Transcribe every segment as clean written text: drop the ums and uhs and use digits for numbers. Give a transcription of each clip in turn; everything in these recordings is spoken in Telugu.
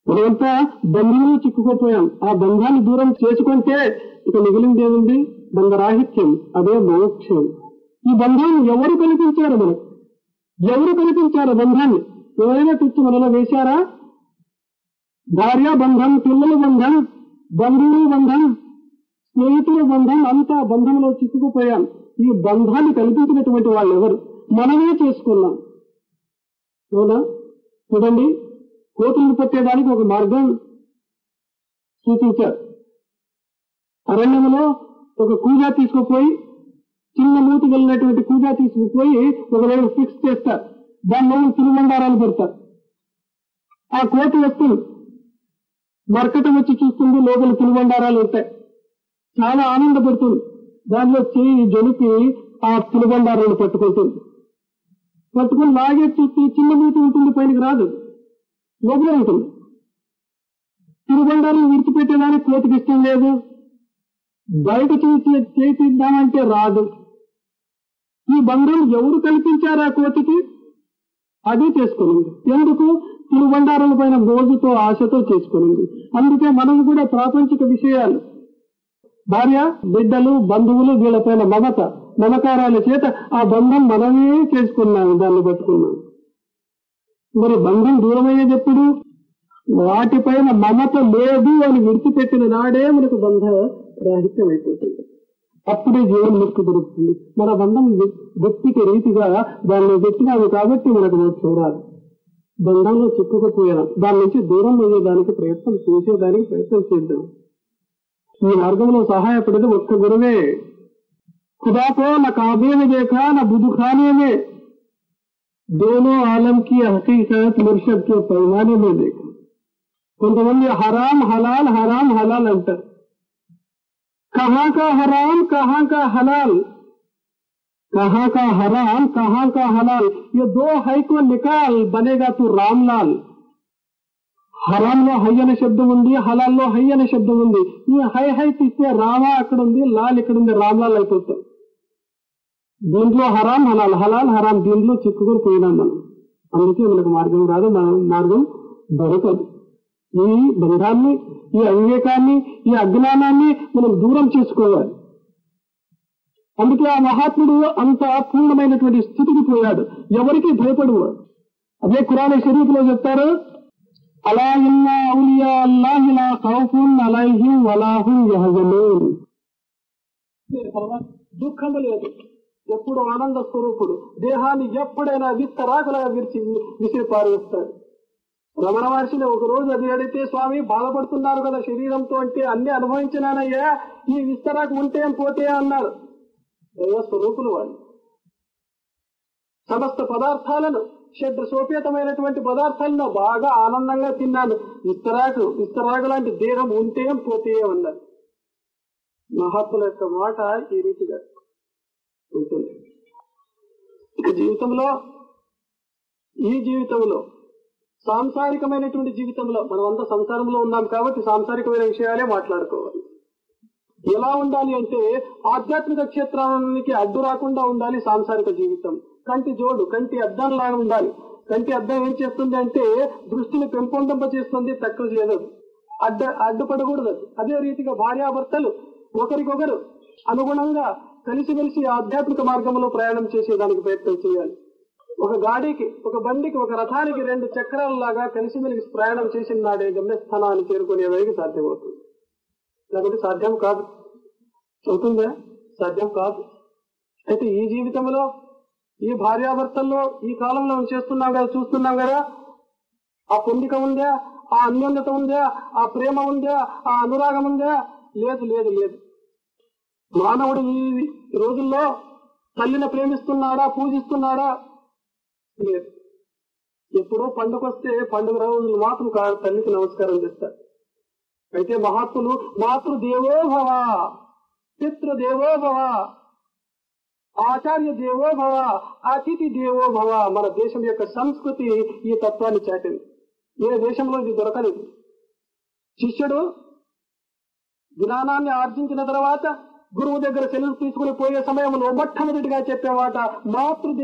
మనమంతా బంధంలో చిక్కుకుపోయాం. ఆ బంధాన్ని దూరం చేసుకుంటే ఇక మిగిలింది ఏముంది? బంధరాహిత్యం. అదే మోక్షం. ఈ బంధాన్ని ఎవరు కల్పించారు? మనకు ఎవరు కల్పించారు బంధాన్ని? ఎవరైనా తెచ్చి మనలో వేశారా? భార్య బంధం, పిల్లల బంధం, బంధువుల బంధం, స్నేహితుల బంధం, అంతా బంధంలో చిక్కుకుపోయాం. ఈ బంధాన్ని కల్పించినటువంటి వాళ్ళు ఎవరు? మనమే చేసుకున్నాం. అవునా? చూడండి, కోతులను పట్టేదానికి ఒక మార్గం సూచించారు. అరణ్యంలో ఒక కూజా తీసుకుపోయి, చిన్న మూతి వెళ్ళినటువంటి కూజా తీసుకుపోయి ఒకవేళ ఫిక్స్ చేస్తారు. దానిలో తిరుమండారాలు పెడతారు. ఆ కోతి వస్తుంది, మరకటం వచ్చి చూస్తుంది, లోపల తిరుబండారాలు ఉంటాయి. చాలా ఆనందపడుతుంది. దానిలో చేయి జొలిపి ఆ తిరుబండారాలను పట్టుకుంటుంది. పట్టుకుని లాగే చూస్తే చిన్న మూతి ఉంటుంది, పైనకి రాదు, లోపలే ఉంటుంది. తిరుబండారం విడిచిపెట్టేదానికి కోతికి ఇష్టం లేదు. బయట చేయి తీద్దామంటే రాదు. ఈ బంధం ఎవరు కల్పించారు ఆ కోతికి? అది చేసుకునింది. ఎందుకు? తిరుబండారాల పైన మోజుతో, ఆశతో చేసుకునింది. అందుకే మనం కూడా ప్రాపంచిక విషయాలు, భార్య, బిడ్డలు, బంధువులు, వీళ్ళపైన మమకారాల చేత ఆ బంధం మనమే చేసుకున్నాము, దాన్ని పట్టుకున్నాం. మరి బంధం దూరమయ్యేది ఎప్పుడు? వాటిపైన మమత లేదు అని విడిచిపెట్టిన నాడే మనకు బంధ రాహిత్యం అయిపోతుంది. అప్పుడే జీవన్ముక్తి దొరుకుతుంది. మన బంధం వ్యక్తికి రీతిగా దాన్ని పెట్టినాము కాబట్టి మనకు మోక్షం రాదు. బంధంలో చిక్కుకుపోయాం. దాని నుంచి దూరం అయ్యేదానికి ప్రయత్నం చేద్దాం. ఈ మార్గంలో సహాయపడేది ఒక్క గురువే. ఖుదాకో నా కాబే మే దేఖా నా బుధు ఖానే మే, దోనో ఆలం కి హకీకత్ ముర్షద్ కే పైమానే మే దేఖా. కొంతమంది హరాం హలాల్, హరాం హలాల్ అంటారు. కహా కా హరాం, కహా కా హలాల్, कहाँ का हराम, कहाँ का हलाल, ये दो है को निकाल, बनेगा तू रामलाल. హరాంలో హై అనే శబ్దం ఉంది, హలాల్లో హై అనే శబ్దం ఉంది. ఈ హై తీస్తే రామ అక్కడ ఉంది, లాల్ ఇక్కడ ఉంది, రామ్లాల్ అయిపోతాం. దీంట్లో హరాం హలాల్, హలాల్ హరాం, దీంట్లో చిక్కుకొని పోయినాం మనం. అందుకే మనకు మార్గం రాదు, మార్గం దొరకదు. ఈ బంధాన్ని, ఈ అవివేకాన్ని, ఈ అజ్ఞానాన్ని మనం దూరం చేసుకోవాలి. అందుకే ఆ మహాత్ముడు అంత పూర్ణమైనటువంటి స్థితికి పోయాడు. ఎవరికి భయపడేవాడు. అదే ఖురాన్ షరీఫ్ లో చెప్తారు, అలా ఇన్నా ఔలియా అల్లాహి లా ఖౌఫున్ అలైహిం వలా హుం యహజనూన్. దుఃఖం లేదు, ఎప్పుడు ఆనంద స్వరూపుడు. దేహాన్ని ఎప్పుడైనా విస్తరాకులుగా విసిరి పారేస్తాడు. రమణ మహర్షిని ఒక రోజు అది అడిగితే, స్వామి బాధపడుతున్నారు కదా శరీరంతో అంటే, అన్ని అనుభవించినానయ్యా, ఈ విస్తరాకు ఉంటే పోతే అన్నారు. దైవ స్వరూపులు వాళ్ళు. సమస్త పదార్థాలను, షడ్రసోపేతమైనటువంటి పదార్థాలను బాగా ఆనందంగా తిన్నాను. విస్తరాకు లాంటి దేహం ఉంటే పోతే అన్నారు. మహాత్ముల యొక్క మాట ఈ రీతిగా ఉంటుంది. ఇక ఈ జీవితంలో సాంసారికమైనటువంటి జీవితంలో మనమంతా సంసారంలో ఉన్నాం కాబట్టి సాంసారికమైన విషయాలే మాట్లాడుకోవాలి. ఎలా ఉండాలి అంటే, ఆధ్యాత్మిక క్షేత్రానికి అడ్డు రాకుండా ఉండాలి సాంసారిక జీవితం. కంటి జోడు, కంటి అద్దం లాగా ఉండాలి. కంటి అద్దం ఏం చేస్తుంది అంటే, దృష్టిని పెంపొందింప చేస్తుంది, తక్కువ చేయదు, అడ్డుపడకూడదు. అదే రీతిగా భార్యాభర్తలు ఒకరికొకరు అనుగుణంగా కలిసిమెలిసి ఆధ్యాత్మిక మార్గంలో ప్రయాణం చేసేదానికి ప్రయత్నం చేయాలి. ఒక గాడికి, ఒక బండికి, ఒక రథానికి 2 చక్రాలలాగా కలిసిమెలిసి ప్రయాణం చేసిన నాడే గమ్యస్థానాన్ని చేరుకునేవారికి సాధ్యమవుతుంది. లేకపోతే సాధ్యం కాదు. అవుతుందా? సాధ్యం కాదు. అయితే ఈ జీవితంలో, ఈ భార్యాభర్తల్లో ఈ కాలంలో చేస్తున్నాం కదా, చూస్తున్నాం కదా, ఆ పొందిక ఉందా, ఆ అన్యోన్యత ఉందా, ఆ ప్రేమ ఉందా, ఆ అనురాగం ఉందా? లేదు లేదు లేదు. మానవుడు ఈ రోజుల్లో తల్లిని ప్రేమిస్తున్నాడా, పూజిస్తున్నాడా? లేదు. ఎప్పుడో పండుగొస్తే పండుగ రోజులు మాత్రం తల్లికి నమస్కారం చేస్తారు. అయితే మహాత్ములు మాతృదేవోభవ, పితృదేవోభవ, ఆచార్య దేవోభవ, అతిథి దేవోభవ. మన దేశం యొక్క సంస్కృతి ఈ తత్వాన్ని చాటింది. ఏ దేశంలో ఇది దొరకలేదు. శిష్యుడు జ్ఞానాన్ని ఆర్జించిన తర్వాత గురువు దగ్గర సెలవు తీసుకుని పోయే సమయంలో మొట్టమొదటిగా చెప్పేవాట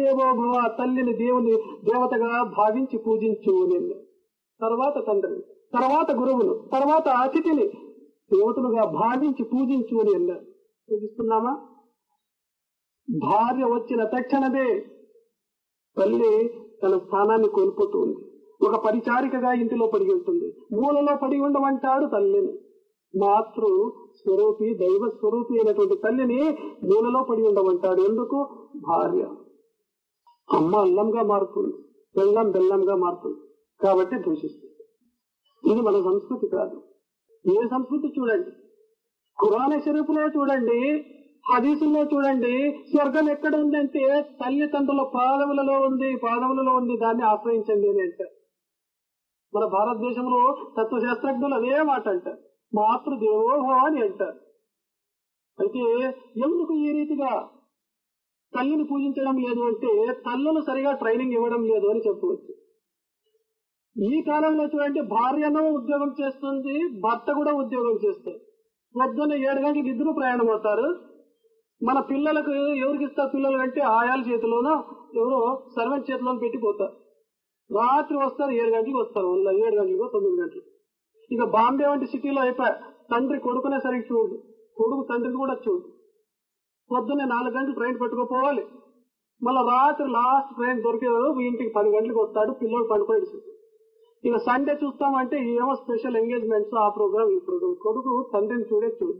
మాతృదేవోభవ, తల్లిని దేవతగా భావించి పూజించు. తర్వాత తండ్రిని, తర్వాత గురువును, తర్వాత అతిథిని దేవతలుగా భావించి పూజించు అని అన్నారు. పూజిస్తున్నామా? భార్య వచ్చిన తక్షణమే తల్లి తన స్థానాన్ని కోల్పోతుంది. ఒక పరిచారికగా ఇంటిలో పడి ఉంటుంది. మూలలో పడి ఉండమంటాడు తల్లిని. మాతృ స్వరూపి, దైవ స్వరూపి అయినటువంటి తల్లిని మూలలో పడి ఉండమంటాడు. ఎందుకు? భార్య. అమ్మ అల్లంగా మారుతుంది, బెల్లం బెల్లంగా మారుతుంది, కాబట్టి దూషిస్తుంది. ఇది మన సంస్కృతి కాదు. ఏ సంస్కృతి చూడండి, ఖురాన్ షరీఫ్లో చూడండి, హదీసుల్లో చూడండి, స్వర్గం ఎక్కడ ఉందంటే తల్లిదండ్రుల పాదములలో ఉంది, దాన్ని ఆశ్రయించండి అని అంటారు. మన భారతదేశంలో తత్వశాస్త్రజ్ఞులు అదే మాట అంటారు, మాతృదేవోభవ అని అంటారు. అయితే ఎందుకు ఈ రీతిగా తల్లిని పూజించడం లేదు అంటే తల్లులు సరిగా ట్రైనింగ్ ఇవ్వడం లేదు అని చెప్పవచ్చు. ఈ కాలంలో చూడండి, భార్యను ఉద్యోగం చేస్తుంది, భర్త కూడా ఉద్యోగం చేస్తారు. పొద్దున్న 7 గంటలకు ఇద్దరు ప్రయాణం అవుతారు. మన పిల్లలకు ఎవరికి ఇస్తారు? పిల్లలు అంటే ఆయాల చేతిలోనో ఎవరో సర్వెంట్ చేతిలోనో పెట్టిపోతారు. రాత్రి వస్తారు, 7 గంటలకు వస్తారు, 7 గంటలకు 9 గంటలకు. ఇక బాంబే వంటి సిటీలో అయిపోయి తండ్రి కొడుకునే సరిగ్గా చూడు, కొడుకు తండ్రిని కూడా చూడు. పొద్దున్నే 4 గంటలు ట్రైన్ పెట్టుకోపోవాలి, మళ్ళీ రాత్రి లాస్ట్ ట్రైన్ దొరికేవారు ఇంటికి 10 గంటలకు వస్తాడు, పిల్లలు పడుకోవాలి. ఇక సండే చూస్తామంటే ఏమో స్పెషల్ ఎంగేజ్మెంట్స్, ఆ ప్రోగ్రామ్ ఈ ప్రోగ్రామ్. కొడుకు తండ్రిని చూడు.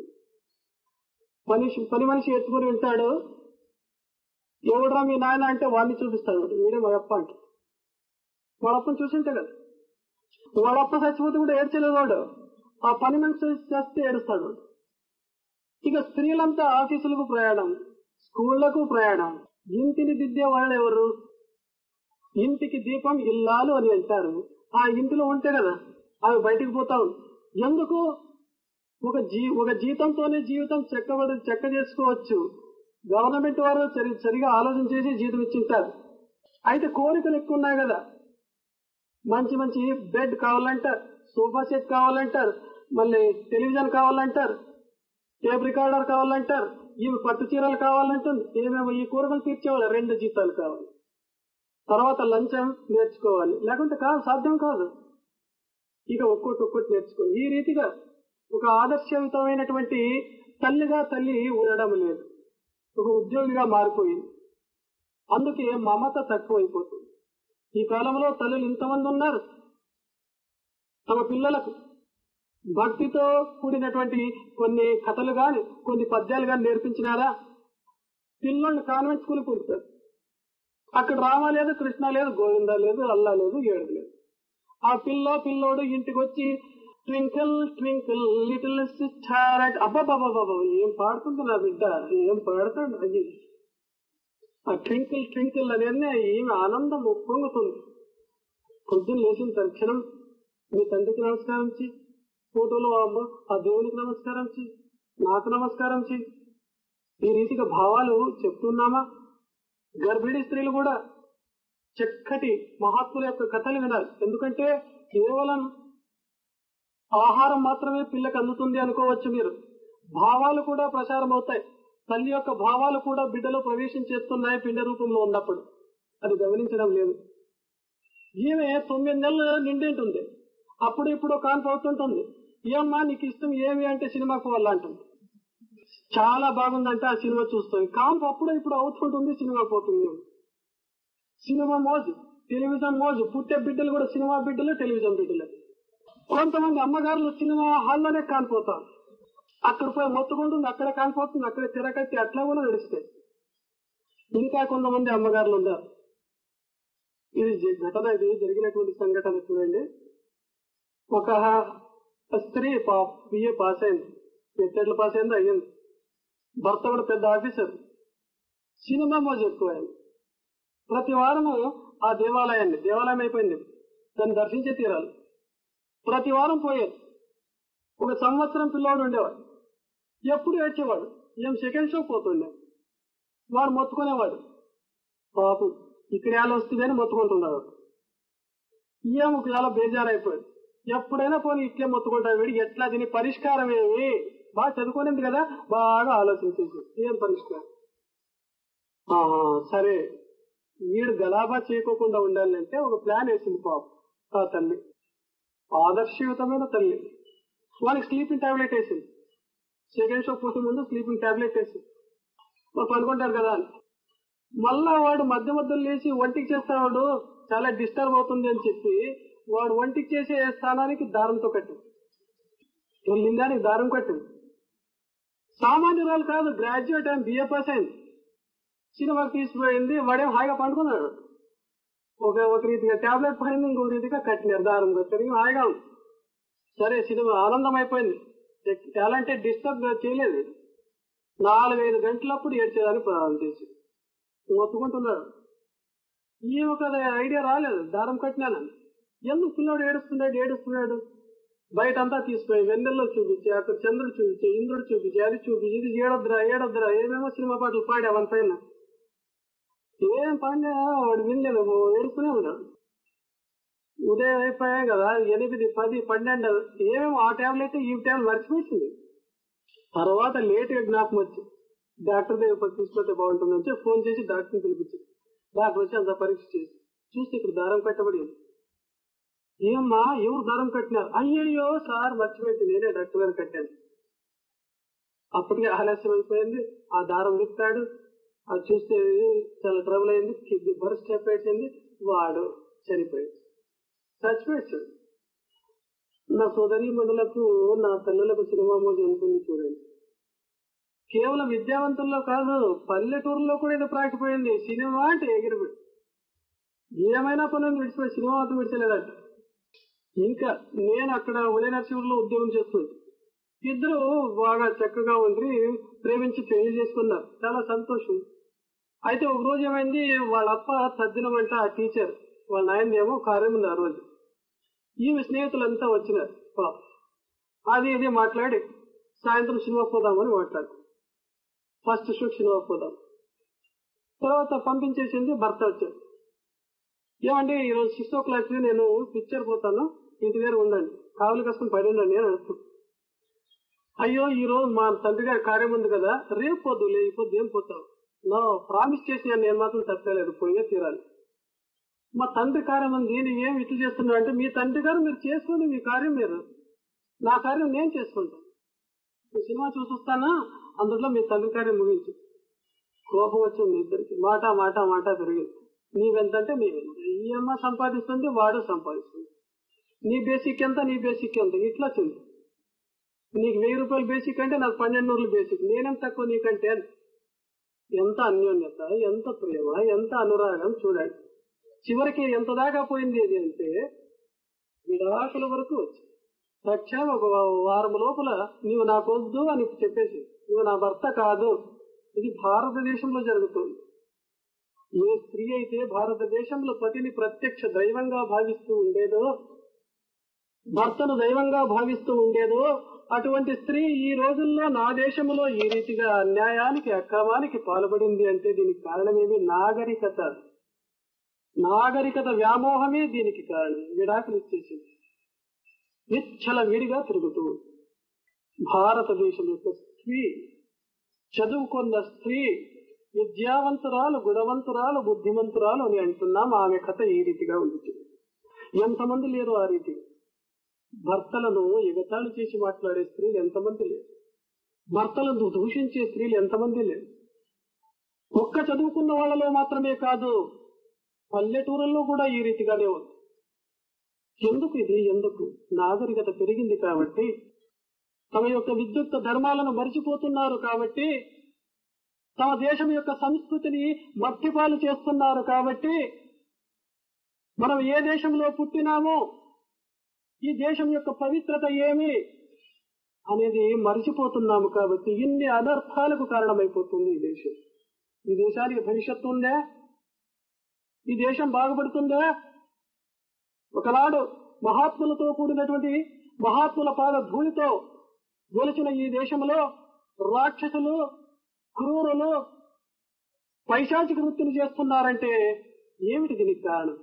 పని మనిషి ఎత్తుకుని ఉంటాడు. ఎవడరా మీ నాయన అంటే వాడిని చూపిస్తాడు, వీడే మా అప్ప అంటే. వాళ్ళప్పని చూసింటే కదా, వాళ్ళప్ప చచ్చిపోతే కూడా ఏడ్చలేదు వాడు, ఆ పని మనిషి చేస్తే ఏడుస్తాడు. ఇక స్త్రీలంతా ఆఫీసులకు ప్రయాణం, స్కూళ్లకు ప్రయాణం. ఇంటిని దిద్దే వాళ్ళు ఎవరు? ఇంటికి దీపం ఇల్లాలు అని అంటారు. ఆ ఇంటిలో ఉంటే కదా అవి బయటికి పోతావు. ఎందుకు? ఒక జీతంతోనే జీవితం చెక్క చేసుకోవచ్చు. గవర్నమెంట్ వారు సరిగా ఆలోచన చేసి జీతం ఇచ్చింటారు. అయితే కోరికలు ఎక్కువ ఉన్నాయి కదా, మంచి మంచి బెడ్ కావాలంటారు, సోఫా సెట్ కావాలంటారు, మళ్ళీ టెలివిజన్ కావాలంటారు, టేప్ రికార్డర్ కావాలంటారు, ఇవి పట్టు చీరలు కావాలంటుంది. ఏమేమో ఈ కోరికలు తీర్చేవాళ్ళు 2 జీతాలు కావాలి. తర్వాత లంచం నేర్చుకోవాలి, లేకుంటే సాధ్యం కాదు. ఇక ఒక్కొక్కటి నేర్చుకోవాలి. ఈ రీతిగా ఒక ఆదర్శవంతమైనటువంటి తల్లిగా తల్లి ఉండడం లేదు, ఒక ఉద్యోగిగా మారిపోయింది. అందుకే మమత తక్కువైపోతుంది. ఈ కాలంలో తల్లులు ఇంతమంది ఉన్నారు, తమ పిల్లలకు భక్తితో కూడినటువంటి కొన్ని కథలు గాని కొన్ని పద్యాలు గాని నేర్పించినారా? పిల్లల్ని కాన్వెంట్ స్కూల్ పంపుతారు. అక్కడ రామ లేదు, కృష్ణ లేదు, గోవింద లేదు, అల్లా లేదు, ఏడు లేదు. ఆ పిల్లోడు ఇంటికి వచ్చి ట్వింకిల్ ట్వింకిల్ లిటిల్ స్టార్ అంటే అబ్బాబాబాబా ఏం పాడుతుంది నా బిడ్డ, ఏం పాడతాడు అది. ఆ ట్వింకిల్ ట్వింకిల్ అనేది ఏమి ఆనందం ఉప్పొంగుతుంది. పొద్దున్న లేచిన తక్షణం మీ తండ్రికి నమస్కారం చేయి, ఫోటోలో ఆ దేవునికి నమస్కారం చేయి, నాకు నమస్కారం చేయి. ఈ రీతిగా భావాలు చెప్తున్నామా? గర్భిణీ స్త్రీలు కూడా చక్కటి మహాత్ముల యొక్క కథలు వినాలి. ఎందుకంటే కేవలం ఆహారం మాత్రమే పిల్లకి అందుతుంది అనుకోవచ్చు మీరు, భావాలు కూడా ప్రచారం అవుతాయి. తల్లి యొక్క భావాలు కూడా బిడ్డలో ప్రవేశం చేస్తున్నాయి పిండ రూపంలో ఉన్నప్పుడు. అది గమనించడం లేదు. ఈమె 9 నెలలు నిండి ఉంటుంది, అప్పుడు ఇప్పుడు కాన్పు అవుతుంటుంది. ఏమ్మా నీకు ఇష్టం ఏమి అంటే సినిమాకు పోవాలా అంటుంది. చాలా బాగుందంటే ఆ సినిమా చూస్తుంది. కాన్పు అప్పుడు ఇప్పుడు అవుతుంటుంది, సినిమా పోతుంది. సినిమా మోజు, టెలివిజన్ మోజు. పుట్టే బిడ్డలు కూడా సినిమా బిడ్డలు, టెలివిజన్ బిడ్డలు. కొంతమంది అమ్మగారులు సినిమా హాల్లోనే కానిపోతారు, అక్కడ పోయి మొత్తుకుంటుంది, అక్కడే కానిపోతుంది, అక్కడే తిరగట్టి అట్లా కూడా నడుస్తాయి. ఇంకా కొంతమంది అమ్మగారులు ఉన్నారు. ఇది ఘటన, ఇది జరిగినటువంటి సంఘటన చూడండి. ఒక స్త్రీ బిఏ పాస్ అయింది, మెట్టెట్లు పాస్ అయింది, అయ్యింది. భర్త కూడా పెద్ద ఆఫీసర్. సినిమా మోజు ఎక్కువైంది. ప్రతి వారము ఆ దేవాలయం అయిపోయింది, దాన్ని దర్శించే తీరాలి. ప్రతి వారం పోయేది. ఒక సంవత్సరం పిల్లవాడు ఉండేవాడు, ఎప్పుడు ఏడ్చేవాడు. ఏం సెకండ్ షో పోతుండే, వాడు మొత్తుకునేవాడు. పాపం ఇక్కడ ఎలా వస్తుంది అని మొత్తుకుంటున్నాడు. ఏం ఒకవేళ బేజారైపోయాడు. ఎప్పుడైనా పోనీ ఇట్లే మొత్తుకుంటాడు వీడు, ఎట్లా దీని పరిష్కారం ఏమి? బాగా చదువుకోనింది కదా, బాగా ఆలోచించేసి ఏం పరిష్కారం. సరే వీడు గలాబా చేయకోకుండా ఉండాలంటే ఒక ప్లాన్ వేసింది పాపం ఆ తల్లి. ఆదర్శయుతమైన తల్లి. వాడికి స్లీపింగ్ టాబ్లెట్ వేసింది. సెకండ్ షో పుట్టి ముందు స్లీపింగ్ టాబ్లెట్ వేసింది. వాళ్ళు పనుకుంటారు కదా అని. మళ్ళా వాడు మధ్య మధ్యలో లేచి ఒంటికి చేస్తాడు, చాలా డిస్టర్బ్ అవుతుంది అని చెప్పి వాడు ఒంటికి చేసే స్థానానికి దారంతో కట్టింది. లింగానికి దారం కట్టింది. సామాన్యురాలు కాదు, గ్రాడ్యుయేట్ అండ్ బిఏ పాస్ అయింది. సినిమాకి తీసుకుపోయింది. వాడేం హాయిగా పండుకున్నాడు. ఒక రీతిగా టాబ్లెట్ పడింది, ఇంకో రీతిగా కట్టినారు, దారం కట్టారు, హాయిగా ఉంది. సరే, సినిమా ఆనందం అయిపోయింది. ఎలాంటి డిస్టర్బ్ చేయలేదు. 4-5 గంటలప్పుడు ఏడ్చేదాన్ని ప్రారంభం చేసి మొత్తుకుంటున్నాడు. ఈమె కదా ఐడియా రాలేదు, దారం కట్టినానని. ఎందుకు పిల్లోడు ఏడుస్తున్నాడు బయట అంతా తీసుకుపోయి వెన్నెల్లో చూపించి, అక్కడ చంద్రుడు చూపించి, ఇంద్రుడు చూపించి, అది చూపించి, ఇది ఏడొద్దురా ఏమేమో సినిమా పాటలు పాడావని పైన ఏం పాడినా వాడు వినలేదు, ఏడుస్తూనే ఉన్నాడు. ఉదయం అయిపోయాయి కదా, 8, 10, 12 ఏమేమో ఆ టాబ్లెట్ ఈ టాబ్లెట్ మర్చిపోయింది. తర్వాత లేట్ గా జ్ఞాపకం వచ్చి డాక్టర్ దగ్గర తీసుకొస్తే బాగుంటుందని చెప్పి ఫోన్ చేసి డాక్టర్ని పిలిపించింది. డాక్టర్ వచ్చి అంత పరీక్ష చేసి చూస్తే ఇక్కడ దారం కట్టబడి ఉంది. ఏమ్మా ఎవరు దారం కట్టినారు? అయ్యయ్యో సార్ మర్చిపోయింది, నేనే డాక్టర్ గారు కట్టాను. అప్పటికే ఆలస్యం అయిపోయింది. ఆ దారం విప్పాడు. అది చూస్తే చాలా ట్రబుల్ అయింది. కిడ్నీ బర్స్ట్ అయిపోయింది. వాడు చచ్చిపోయాడు. నా సోదరి మండలకు, నా తల్లులకు సినిమా మోజు ఉంటుంది చూడండి. కేవలం విద్యావంతుల్లో కాదు, పల్లెటూరులో కూడా ఇది ప్రాకిపోయింది. సినిమా అంటే ఎగిరిపోయి ఏమైనా పనులు విడిచిపోయి సినిమా మాత్రం విడిచలేదంట. ఇంకా నేను అక్కడ ఉదయ నరసింహలో ఉద్యోగం చేస్తుంది. ఇద్దరు బాగా చక్కగా ఉండి ప్రేమించి పెళ్లి చేసుకున్నారు. చాలా సంతోషం. అయితే ఒక రోజు ఏమైంది, వాళ్ళ అప్ప తద్దినమంట ఆ టీచర్, వాళ్ళ నాయన ఏమో కార్యం ఉంది ఆ రోజు. ఈమె స్నేహితులంతా వచ్చినారు. అది ఇది మాట్లాడి సాయంత్రం సినిమా పోదామని మాట్లాడు. ఫస్ట్ షో సినిమా పోదాం. తర్వాత పంపించేసింది. భర్త వచ్చాడు. ఏమండి ఈరోజు 6 o'clock నేను పిక్చర్ పోతాను, ఇంటి దగ్గర ఉండండి, కావులు కష్టం పడి ఉండండి అని అడుగుతాను. అయ్యో ఈ రోజు మా తండ్రి గారి కార్యం ఉంది కదా, రేపు పొద్దులే, ఈ పొద్దు ఏం పోతావు? నా ప్రామిస్ చేసి నేను మాత్రం తప్పలేదు, పోయే తీరాలి. మా తండ్రి కార్యం ఉంది, నువ్వేం ఇట్లు చేస్తున్నావు అంటే, మీ తండ్రి గారు మీరు చేసుకోండి, మీ కార్యం మీరు, నా కార్యం నేను చేసుకుంటాను. మీ సినిమా చూసొస్తానా, అందులో మీ తండ్రి కార్యం ముగించు. కోపం వచ్చింది ఇద్దరికి. మాట పెరిగింది. నీవెంతంటే నీవెంత, ఈ అమ్మ సంపాదిస్తుంది, వాడు సంపాదిస్తుంది. నీ బేసిక్ ఎంత, ఇట్లా వచ్చింది. నీకు 1000 రూపాయలు బేసిక్ అంటే నాకు 1200 బేసిక్, నేనేం తక్కువ నీకంటే. ఎంత అన్యోన్యత, ఎంత ప్రేమ, ఎంత అనురాగం చూడండి. చివరికి ఎంత దాకా పోయింది ఇది అంటే విడాకుల వరకు వచ్చి తక్షణం ఒక వారం లోపల నీవు నాకు వద్దు అని చెప్పేసి, నువ్వు నా భర్త కాదు. ఇది భారతదేశంలో జరుగుతుంది. ఏ స్త్రీ అయితే భారతదేశంలో పతిని ప్రత్యక్ష దైవంగా భావిస్తూ ఉండేదో, భర్తను దైవంగా భావిస్తూ ఉండేదో, అటువంటి స్త్రీ ఈ రోజుల్లో నా దేశంలో ఈ రీతిగా అన్యాయానికి, అక్రమానికి పాల్పడింది అంటే దీనికి కారణమేమి? నాగరికత వ్యామోహమే దీనికి కారణం. విడాకులు ఇచ్చేసింది, నిశ్చల విడిగా తిరుగుతూ. భారతదేశం యొక్క స్త్రీ, చదువుకున్న స్త్రీ, విద్యావంతురాలు, గుణవంతురాలు, బుద్ధిమంతురాలు అని అంటున్నాం. ఆమె కథ ఈ రీతిగా ఉంది. ఎంతమంది లేరు ఆ రీతిగా? భర్తలను ఎగతాళి చేసి మాట్లాడే స్త్రీలు ఎంతమంది లేరు? భర్తలను దూషించే స్త్రీలు ఎంతమంది లేరు? ఒక్క చదువుకున్న వాళ్ళలో మాత్రమే కాదు, పల్లెటూరుల్లో కూడా ఈ రీతిగానే ఉంది. ఎందుకు నాగరికత పెరిగింది కాబట్టి, తమ యొక్క విద్యుత్ ధర్మాలను మరిచిపోతున్నారు కాబట్టి, తమ దేశం యొక్క సంస్కృతిని మట్టిపాలు చేస్తున్నారు కాబట్టి, మనం ఏ దేశంలో పుట్టినామో, ఈ దేశం యొక్క పవిత్రత ఏమి అనేది మరిచిపోతున్నాము కాబట్టి ఇన్ని అనర్థాలకు కారణమైపోతుంది ఈ దేశం. ఈ దేశానికి భవిష్యత్తు ఉందా? ఈ దేశం బాగుపడుతుందా? ఒకనాడు మహాత్ములతో కూడినటువంటి మహాత్ముల పాద ధూళితో గెలిచిన ఈ దేశంలో రాక్షసులు, క్రూరులు, పైశాచిక వృత్తిని చేస్తున్నారంటే ఏమిటి దీనికి కారణం?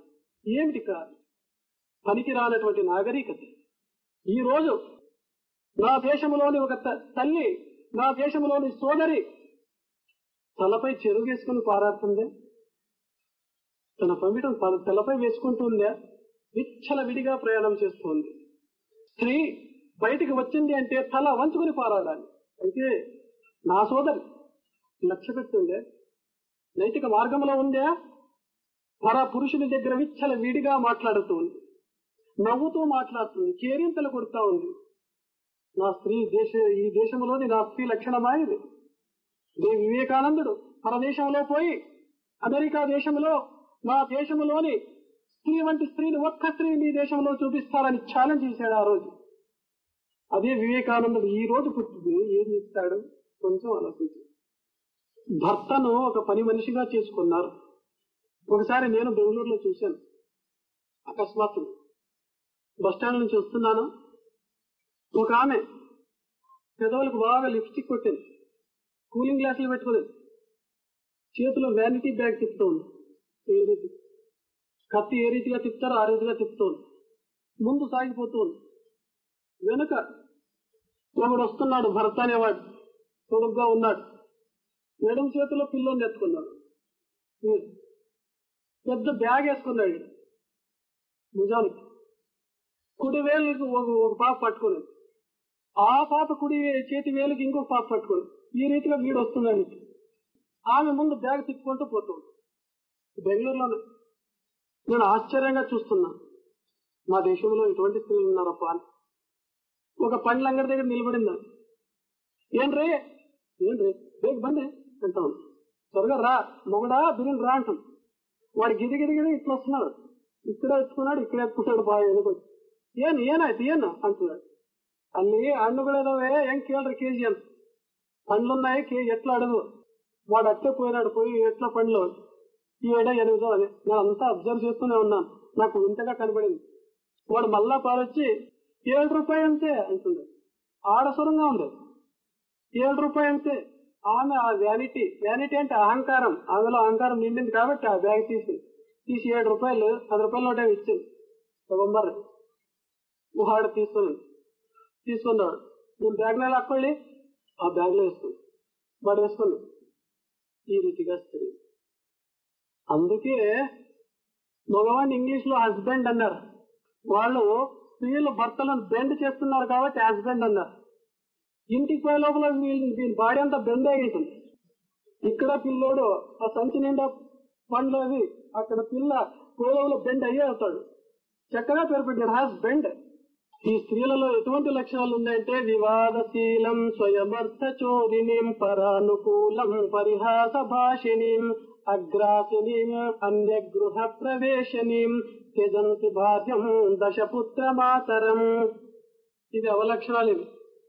పనికి రానటువంటి నాగరికత. ఈ రోజు నా దేశంలోని ఒక తల్లి, నా దేశంలోని సోదరి తలపై చెరుగేసుకుని పారాడుతుందే, తన పంపిటం తలపై వేసుకుంటుందే, విచ్చల విడిగా ప్రయాణం చేస్తుంది. స్త్రీ బయటికి వచ్చింది అంటే తల వంచుకుని పారాడాలి. అయితే నా సోదరి లక్ష్య పెట్టుందే, నైతిక మార్గంలో ఉందే, పర పురుషుని దగ్గర విచ్చల వీడిగా మాట్లాడుతూ ఉంది, నవ్వుతూ మాట్లాడుతుంది, కేరింతలు కొడుతూ ఉంది. నా స్త్రీ ఈ దేశంలోని నా స్త్రీ లక్షణమాయది. వివేకానందుడు పరదేశంలో పోయి అమెరికా దేశంలో నా దేశంలోని స్త్రీ వంటి స్త్రీని ఒక్క స్త్రీని మీ దేశంలో చూపిస్తారని ఛాలెంజ్ చేశాడు ఆ రోజు. అదే వివేకానందుడు ఈ రోజు పుట్టింది ఏం చేస్తాడు కొంచెం ఆలోచించి. భర్తను ఒక పని మనిషిగా చేసుకున్నారు. ఒకసారి నేను బెంగళూరులో చూశాను. అకస్మాత్తు బస్టాండ్ నుంచి వస్తున్నాను, ఒక ఆమె పెదవులకు బాగా లిప్స్టిక్ కొట్టింది, కూలింగ్ గ్లాసులు పెట్టుకునేది, చేతిలో వ్యానిటీ బ్యాగ్ తిప్పుతూ ఉంది. ఏ రీతి కత్తి ఏ రీతిగా తిప్పుతారో ఆ రీతిగా తిప్పుతూ ఉంది. ముందు సాగిపోతూ ఉంది. వెనుక ఒకడు వస్తున్నాడు, భర్త అనేవాడు, పొడుగ్గా ఉన్నాడు, ఎడమ చేతిలో పిల్లోని ఎత్తుకున్నాడు, పెద్ద బ్యాగ్ వేసుకున్నాడు భుజానికి. కుడి వేలుకి ఒక పాప పట్టుకునేది, ఆ పాప కుడి చేతి వేలుకి ఇంకొక పాప పట్టుకుని ఈ రీతిగా వీడు వస్తున్నాడు. ఆమె ముందు బ్యాగ్ తిప్పుకుంటూ పోతుంది. బెంగళూరులోనే నేను ఆశ్చర్యంగా చూస్తున్నాను, మా దేశంలో ఇటువంటి స్త్రీలు ఉన్నారప్ప అని. ఒక పండ్ల అంగడి దగ్గర నిలబడిందని, ఏంట్రే బేగ్ బండి అంటాం, త్వరగా రా మొగడా బిరిని రా అంటాం. వాడు గిరిగిరిగిరి ఇట్లా వస్తున్నాడు, ఇక్కడ ఎత్తుకున్నాడు, ఇక్కడ ఎత్తుకున్నాడు, బాగా ఎదుకొచ్చి ఏనాಯ್ತು ಏನು అంటున్నాడు. ಅಲ್ಲಿ ಹಣ್ಣುಗಳು ಇದಾವೆ, ಹೆಂಗ್ ಕೇಳ್ರಿ కేజీ ಅಂತ, పండ్లున్నాయి ఎట్లా అడుగు. వాడు అట్టే పోయినాడు, పోయి ఎట్లా పండ్లు 7 8 అని నేను అంతా అబ్జర్వ్ చేస్తూనే ఉన్నాను. నాకు వింతగా కనబడింది. వాడు మళ్ళా పాలొచ్చి 7 రూపాయలు అంతే అంటున్నాడు. ఆడసురంగా ఉంది, 7 రూపాయలు అంతే. ఆమె ఆ వ్యానిటీ అంటే అహంకారం, ఆమెలో అహంకారం నిండింది కాబట్టి ఆ బ్యాగ్ తీసి 7 రూపాయలు 10 రూపాయల నోటే ఇచ్చింది. తొంభర్రి వాడు తీసుకున్నాడు. నేను బ్యాగ్ లో లాక్ಕೊಳ್ಳి ఆ బ్యాగ్ లో వేసుకుని వాడు వేసుకున్నాడు. ఈ రీతిగా స్త్రీ. అందుకే మగవాడిని ఇంగ్లీష్ లో హస్బెండ్ అన్నారు. వాళ్ళు స్త్రీలు భర్తలను బెండ్ చేస్తున్నారు కాబట్టి హస్బెండ్ అన్నారు. ఇంటికి పోయే లోపల దీని బాడీ అంతా బెండ్ అయ్యింటుంది. ఇక్కడ పిల్లోడు ఆ సంచి నిండా పండ్లు అవి, అక్కడ పిల్ల పోయేలో బెండ్ అయ్యే అవుతాడు. చక్కగా పేరు పెట్టాడు హస్బెండ్. ఈ స్త్రీలలో ఎటువంటి లక్షణాలు ఉన్నాయంటే వివాదశీలం, స్వయమర్థ చోరిణీం, పరానుకూలం, పరిహాస భాషిణీం, అగ్రాసినీం, అన్యగృహ ప్రవేశనీం, త్యజంతి భార్యం దశపుత్ర మాతరం. ఇది అవలక్షణాలు. ఇవి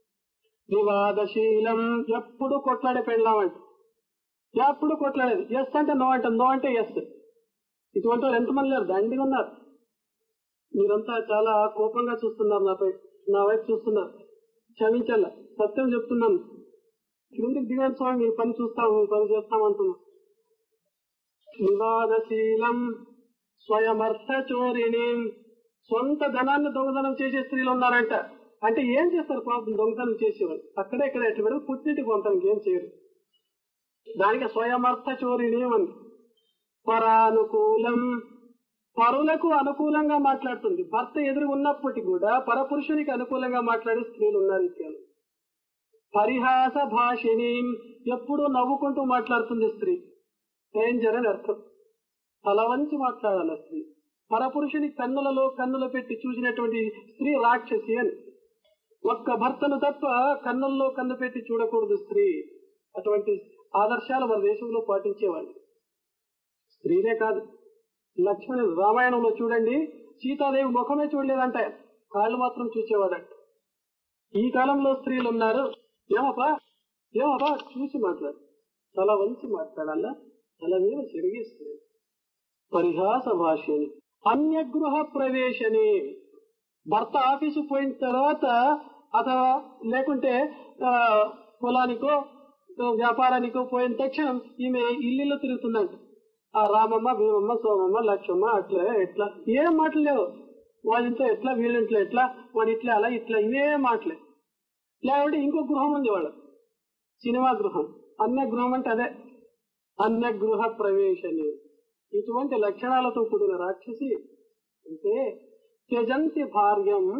వివాదశీలం, ఎప్పుడు కొట్లాడే పెళ్ళామంట, ఎప్పుడు కొట్లాడేది. ఎస్ అంటే నో అంట, నో అంటే ఎస్. ఇటువంటి వాళ్ళు ఎంతమంది లేరు, దండిగా ఉన్నారు. మీరంతా చాలా కోపంగా చూస్తున్నారు నాపై, నా వైపు చూస్తున్నారు. క్షమించాల, సత్యం చెప్తున్నాను. క్రిందికి దిగాను స్వామి, మీరు పని చూస్తాము, పని చేస్తామంటున్నాం. వివాదశీలం, స్వయమర్థ చోరిణి, సొంత ధనాన్ని దొంగతనం చేసే స్త్రీలు ఉన్నారంట. అంటే ఏం చేస్తారు పాపం దొంగతనం చేసేవాళ్ళు? అక్కడే ఇక్కడ ఎట్లా పెడతారు, పుట్టింటికి పంపడానికి ఏం చేయరు. దానికి స్వయమర్థ చోరిణి అని. పరానుకూలం, పరులకు అనుకూలంగా మాట్లాడుతుంది. భర్త ఎదురు ఉన్నప్పటికీ కూడా పరపురుషునికి అనుకూలంగా మాట్లాడే స్త్రీలు ఉన్నారు. ఇత్యాలు. పరిహాస భాషిని, ఎప్పుడూ నవ్వుకుంటూ మాట్లాడుతుంది స్త్రీ. డేంజర్ అని అర్థం. తల వంచి మాట్లాడాలి స్త్రీ. పరపురుషుని కన్నులలో కన్నులు పెట్టి చూసినటువంటి స్త్రీ రాక్షసి అని. ఒక్క భర్తను తప్ప కన్నుల్లో కన్ను పెట్టి చూడకూడదు స్త్రీ. అటువంటి ఆదర్శాలు మన దేశంలో పాటించేవాళ్ళు. స్త్రీనే కాదు, లక్ష్మణుడు రామాయణంలో చూడండి, సీతాదేవి ముఖమే చూడలేదంట, కాళ్ళు మాత్రం చూసేవాడంట. ఈ కాలంలో స్త్రీలు ఉన్నారు, ఏమపా చూసి మాట్లాడు, తల వంచి మాట్లాడాలా, తల మీద చెరిగిస్తుంది. పరిహాస భాషని, అన్యగృహ ప్రవేశని. భర్త ఆఫీసు పోయిన తర్వాత అథవా లేకుంటే పొలానికో వ్యాపారానికో పోయిన తక్షణం ఈమె ఇల్లు తిరుగుతుందంట. ఆ రామమ్మ, భీమమ్మ, సోమమ్మ, లక్ష్మమ్మ, అట్లా ఎట్లా ఏం మాటలు లేవు. వాళ్ళింట్లో ఎట్లా, వీళ్ళింట్లో ఎట్లా, వాడి ఇట్లా అలా ఇట్లా ఇవే మాటలే. లేకపోతే ఇంకో గృహం ఉంది వాడు, సినిమా గృహం. అన్య గృహం అంటే అదే అన్య గృహ ప్రవేశని. ఇటువంటి లక్షణాలతో కూడిన రాక్షసి అంటే త్యజంతి భార్యం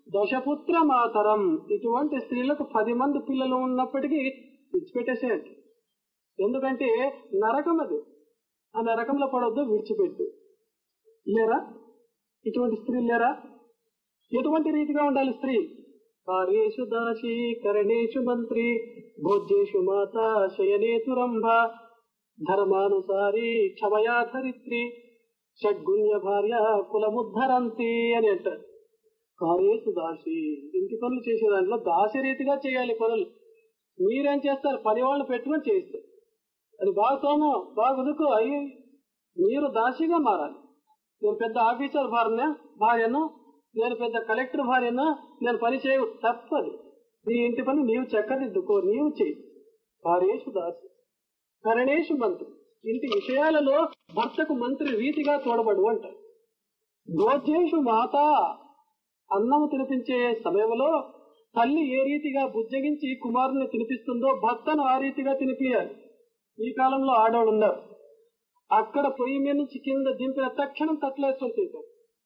దశపుత్ర మాతరం. ఇటువంటి స్త్రీలకు 10 మంది పిల్లలు ఉన్నప్పటికీ విడిచిపెట్టేసేయండి. ఎందుకంటే నరకం అది. ఆ నరకంలో పడొద్దు, విడిచిపెట్టు. లేరా ఇటువంటి స్త్రీలు? లేరా? ఎటువంటి రీతిగా ఉండాలి స్త్రీ? కార్యేషు దాసి, కరణేషు మంత్రి, భోజ్యేషు మాత, శయనేతు రంభ, ధర్మానుసారి, క్షమయా ధరిత్రి, షడ్గుణ్య భార్య కులముద్ధరంతి అని అంటారు. కార్యేషు దాసి, ఇంటి పనులు చేసే దాంట్లో దాసి రీతిగా చేయాలి పనులు. మీరేం చేస్తారు? పని వాళ్ళని పెట్టుకొని చేస్తారు. అది బాగా తోమో, బాగా ఉదుకో అయ్యి మీరు దాసిగా మారాలి. నేను పెద్ద ఆఫీసర్ భార్యను, నేను పెద్ద కలెక్టర్ భార్యను, నేను పని చేయవు, తప్పది. నీ ఇంటి పని నీవు చక్కదిద్దుకో, నీవు చేయి. కార్యేషు దాసి, కరణేషు మంత్రి, ఇంటి విషయాలలో భర్తకు మంత్రి రీతిగా తోడబడు అంటారు. భోజ్యేషు మాత, అన్నము తినిపించే సమయంలో తల్లి ఏ రీతిగా బుజ్జగించి కుమారుని తినిపిస్తుందో భర్తను ఆ రీతిగా తినిపియాలి. ఈ కాలంలో ఆడవాళ్ళు ఉన్నారు, అక్కడ పొయ్యి మీద నుంచి కింద దింపిన తక్షణం తట్లేసుకొని తింటారు.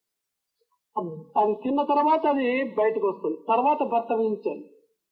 అది తిన్న తర్వాత అది బయటకు వస్తుంది. తర్వాత భర్త విధించాలి.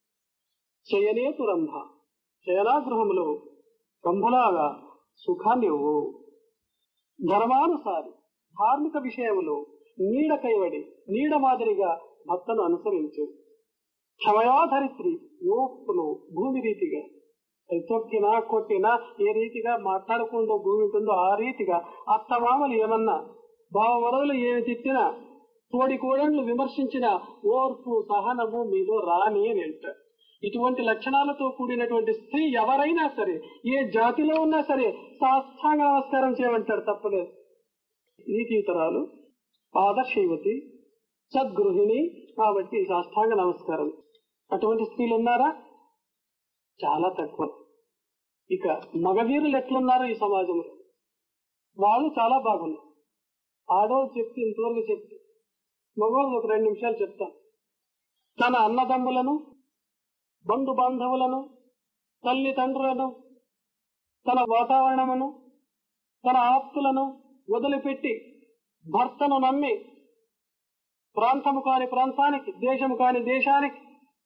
శయనేతు రంభ, శయనాగృహములో రంభలాగా సుఖాన్ని ఇవ్వు. ధర్మానుసారి, ధార్మిక విషయములో నీడ కైవడి, నీడ మాదిరిగా భర్తను అనుసరించు. క్షమయాధరిత్రి, ఓపును భూమి రీతిగా, తొక్కినా కొట్టినా ఏ రీతిగా మాట్లాడకుండా భూమి ఉంటుందో ఆ రీతిగా అత్తమామలు ఏమన్నా, బావమరువులు ఏమి తిట్టినా, తోడి కోడళ్ళు విమర్శించిన ఓర్పు సహనము మీలో రాని అని అంటారు. ఇటువంటి లక్షణాలతో కూడినటువంటి స్త్రీ ఎవరైనా సరే, ఏ జాతిలో ఉన్నా సరే సాష్టాంగ నమస్కారం చేయమంటారు, తప్పలేదు. నీతితరాలు, ఆదర్శవతి, సద్గృహిణి కాబట్టి సాష్టాంగ నమస్కారం. అటువంటి స్త్రీలు ఉన్నారా? చాలా తక్కువ. ఇక మగవీరులు ఎట్లున్నారు ఈ సమాజంలో? వాళ్ళు చాలా బాగున్నారు. ఆడవాళ్ళు చెప్తే ఇంతవరకు చెప్తే, మగవాళ్ళు ఒక 2 నిమిషాలు చెప్తాను. తన అన్నదమ్ములను, బంధు బాంధవులను, తల్లిదండ్రులను, తన వాతావరణమును, తన ఆప్తులను వదిలిపెట్టి భర్తను నమ్మి ప్రాంతము కాని ప్రాంతానికి, దేశము కాని దేశానికి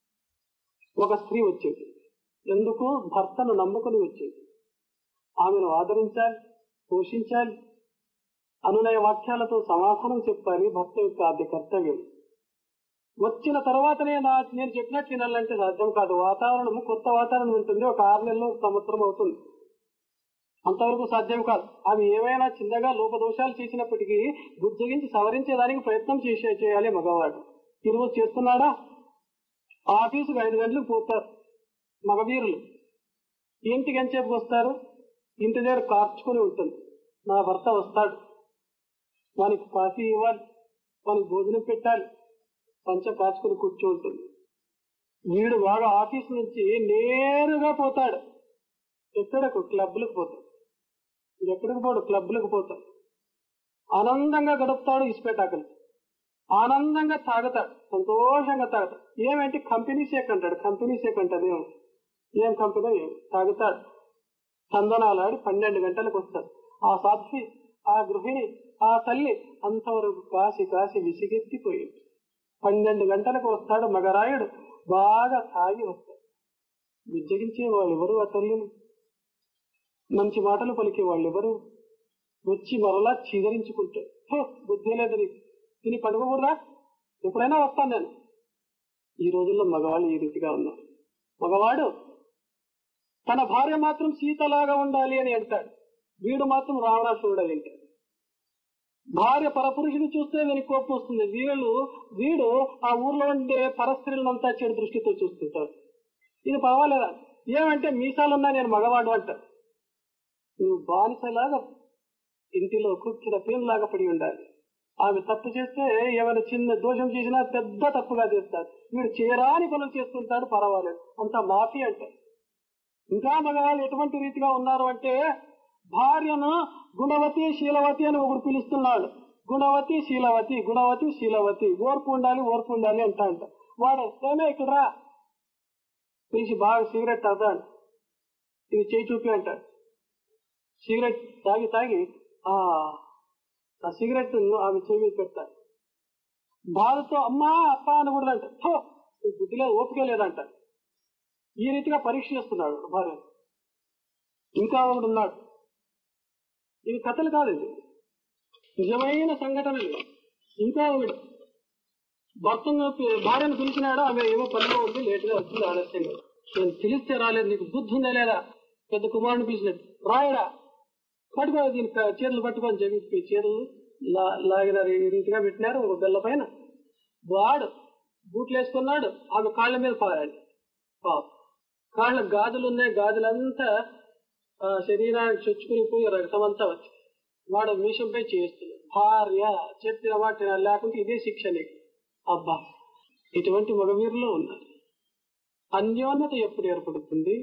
ఒక స్త్రీ వచ్చేది. ఎందుకు? భర్తను నమ్ముకుని వచ్చేది. ఆమెను ఆదరించాలి, పోషించాలి, అనునయ వాక్యాలతో సమాధానం చెప్పాలి. భర్త యొక్క ఆద్య కర్తవ్యం. వచ్చిన తర్వాతనే నేను చెప్పినట్టు వినాలంటే సాధ్యం కాదు. వాతావరణము కొత్త వాతావరణం ఉంటుంది. ఒక 6 నెలలు, 1 సంవత్సరం అవుతుంది. అంతవరకు సాధ్యం కాదు. ఆమె ఏవైనా చిన్నగా లోపదోషాలు చేసినప్పటికీ బుజ్జగించి సవరించేదానికి ప్రయత్నం చేయాలి మగవాడు. ఈరోజు చేస్తున్నాడా? ఆఫీసుకు 5 గంటలకు పోతారు మగవీరులు. ఇంటికి ఎంతసేపుకి వస్తారు? ఇంటి దగ్గర కార్చుకొని ఉంటుంది. నా భర్త వస్తాడు, వానికి కాఫీ ఇవ్వాలి, వానికి భోజనం పెట్టాలి, పంచ కాచుకుని కూర్చుంటుంది. వీడు బాగా ఆఫీస్ నుంచి నేరుగా పోతాడు. ఎక్కడకు? క్లబ్లకు పోతాడు. ఎక్కడికి పోడు? క్లబ్లకు పోతాడు. ఆనందంగా గడుపుతాడు. ఇసుపెట్టాకలు ఆనందంగా తాగుతాడు, సంతోషంగా తాగుతాడు. ఏమేంటి? కంపెనీ షేక్ అంటాడు. కంపెనీ షేక్ అంటాడు. ఏం కంపెనీ? తాగుతాడు. చందనాలాడి 12 గంటలకు వస్తాడు. ఆ సాధ్వి, ఆ గృహిణి, ఆ తల్లి అంతవరకు కాసి కాసి విసిగెత్తిపోయింది. 12 గంటలకు వస్తాడు మగరాయుడు, బాగా తాగి వస్తాడు. విజ్జగించే వాళ్ళు ఎవరు? ఆ తల్లిని. మంచి మాటలు పలికే వాళ్ళు ఎవరు? వచ్చి మరలా చీదరించుకుంటాడు. బుద్ధి లేదు నీకు, తిని పడుకోకూడదా? ఎప్పుడైనా వస్తాను నేను. ఈ రోజుల్లో మగవాళ్ళు ఈ రీతిగా ఉన్నారు. మగవాడు తన భార్య మాత్రం సీతలాగా ఉండాలి అని అంటాడు. వీడు మాత్రం రావణాసురుడు అని అంటాడు. భార్య పరపురుషుని చూస్తే వీనికి కోపం వస్తుంది. వీడు ఆ ఊర్లో ఉండే పరస్త్రీలంతా చెడు దృష్టితో చూస్తుంటాడు. ఇది పర్వాలేదా? ఏమంటే మీసాలున్నా నేను మగవాడు అంటాడు. నువ్వు బానిసలాగా ఇంటిలో కూర్చున్న పేరులాగా పడి ఉండాలి. ఆమె తప్పు చేస్తే ఏమైనా చిన్న దోషం చేసినా పెద్ద తప్పుగా చేస్తాడు. వీడు చేరాని పనులు చేస్తుంటాడు, పర్వాలేదు, అంతా మాఫీ అంటారు. ఇంకా మగవాళ్ళు ఎటువంటి రీతిగా ఉన్నారు అంటే, భార్యను గుణవతి శీలవతి అని ఒకడు పిలుస్తున్నాడు. గుణవతి శీలవతి, గుణవతి శీలవతి, ఓర్పు ఉండాలి, ఓర్పు ఉండాలి అంటా అంట. వాడు ఏమే ఇక్కడ రా పిలిచి బాగా సిగరెట్ తాగుతాడు. ఇది చేయి చూపి అంటాడు. సిగరెట్ తాగి ఆ సిగరెట్ ఆమె చెవి పెడతాడు. బాధతో అమ్మా అప్ప అనకూడదంట, బుద్ధి లేదు, ఓపిక లేదంట. ఈ రీతిగా పరీక్ష చేస్తున్నాడు భార్య. ఇంకా ఒకడు ఉన్నాడు, ఇది కథలు కాదు, ఇది నిజమైన సంఘటనలు. ఇంకా ఒకడు భార్యను పిలిచినాడు, ఆమె ఏమో పనిలో ఉంది, లేటుగా వచ్చింది, ఆలస్యంగా. నేను పిలిస్తే రాలేదు, నీకు బుద్ధి ఉందా లేదా? పెద్ద కుమారుని పిలిచినట్టు, రాయడా పట్టుకో, దీని చీరలు పట్టుకొని చెప్పి చీరలు లాగినారు, ఈ రీతిగా పెట్టినారు ఒక బెల్ల పైన. వాడు బూట్లు వేసుకున్నాడు, ఆమె కాళ్ళ మీద పారాడు. కాళ్ళ గాజులు ఉన్నాయి, గాజులంతా శరీరానికి చొచ్చుకుని పోయి రక్తం అంతా వచ్చి వాడు మీషంపై చేస్తున్నాడు. భార్య చెప్పిన మాట లేకుంటే ఇదే శిక్ష నీకు. అబ్బా, ఇటువంటి మగవీరులో ఉన్నారు. అన్యోన్యత ఎప్పుడు ఏర్పడుతుంది,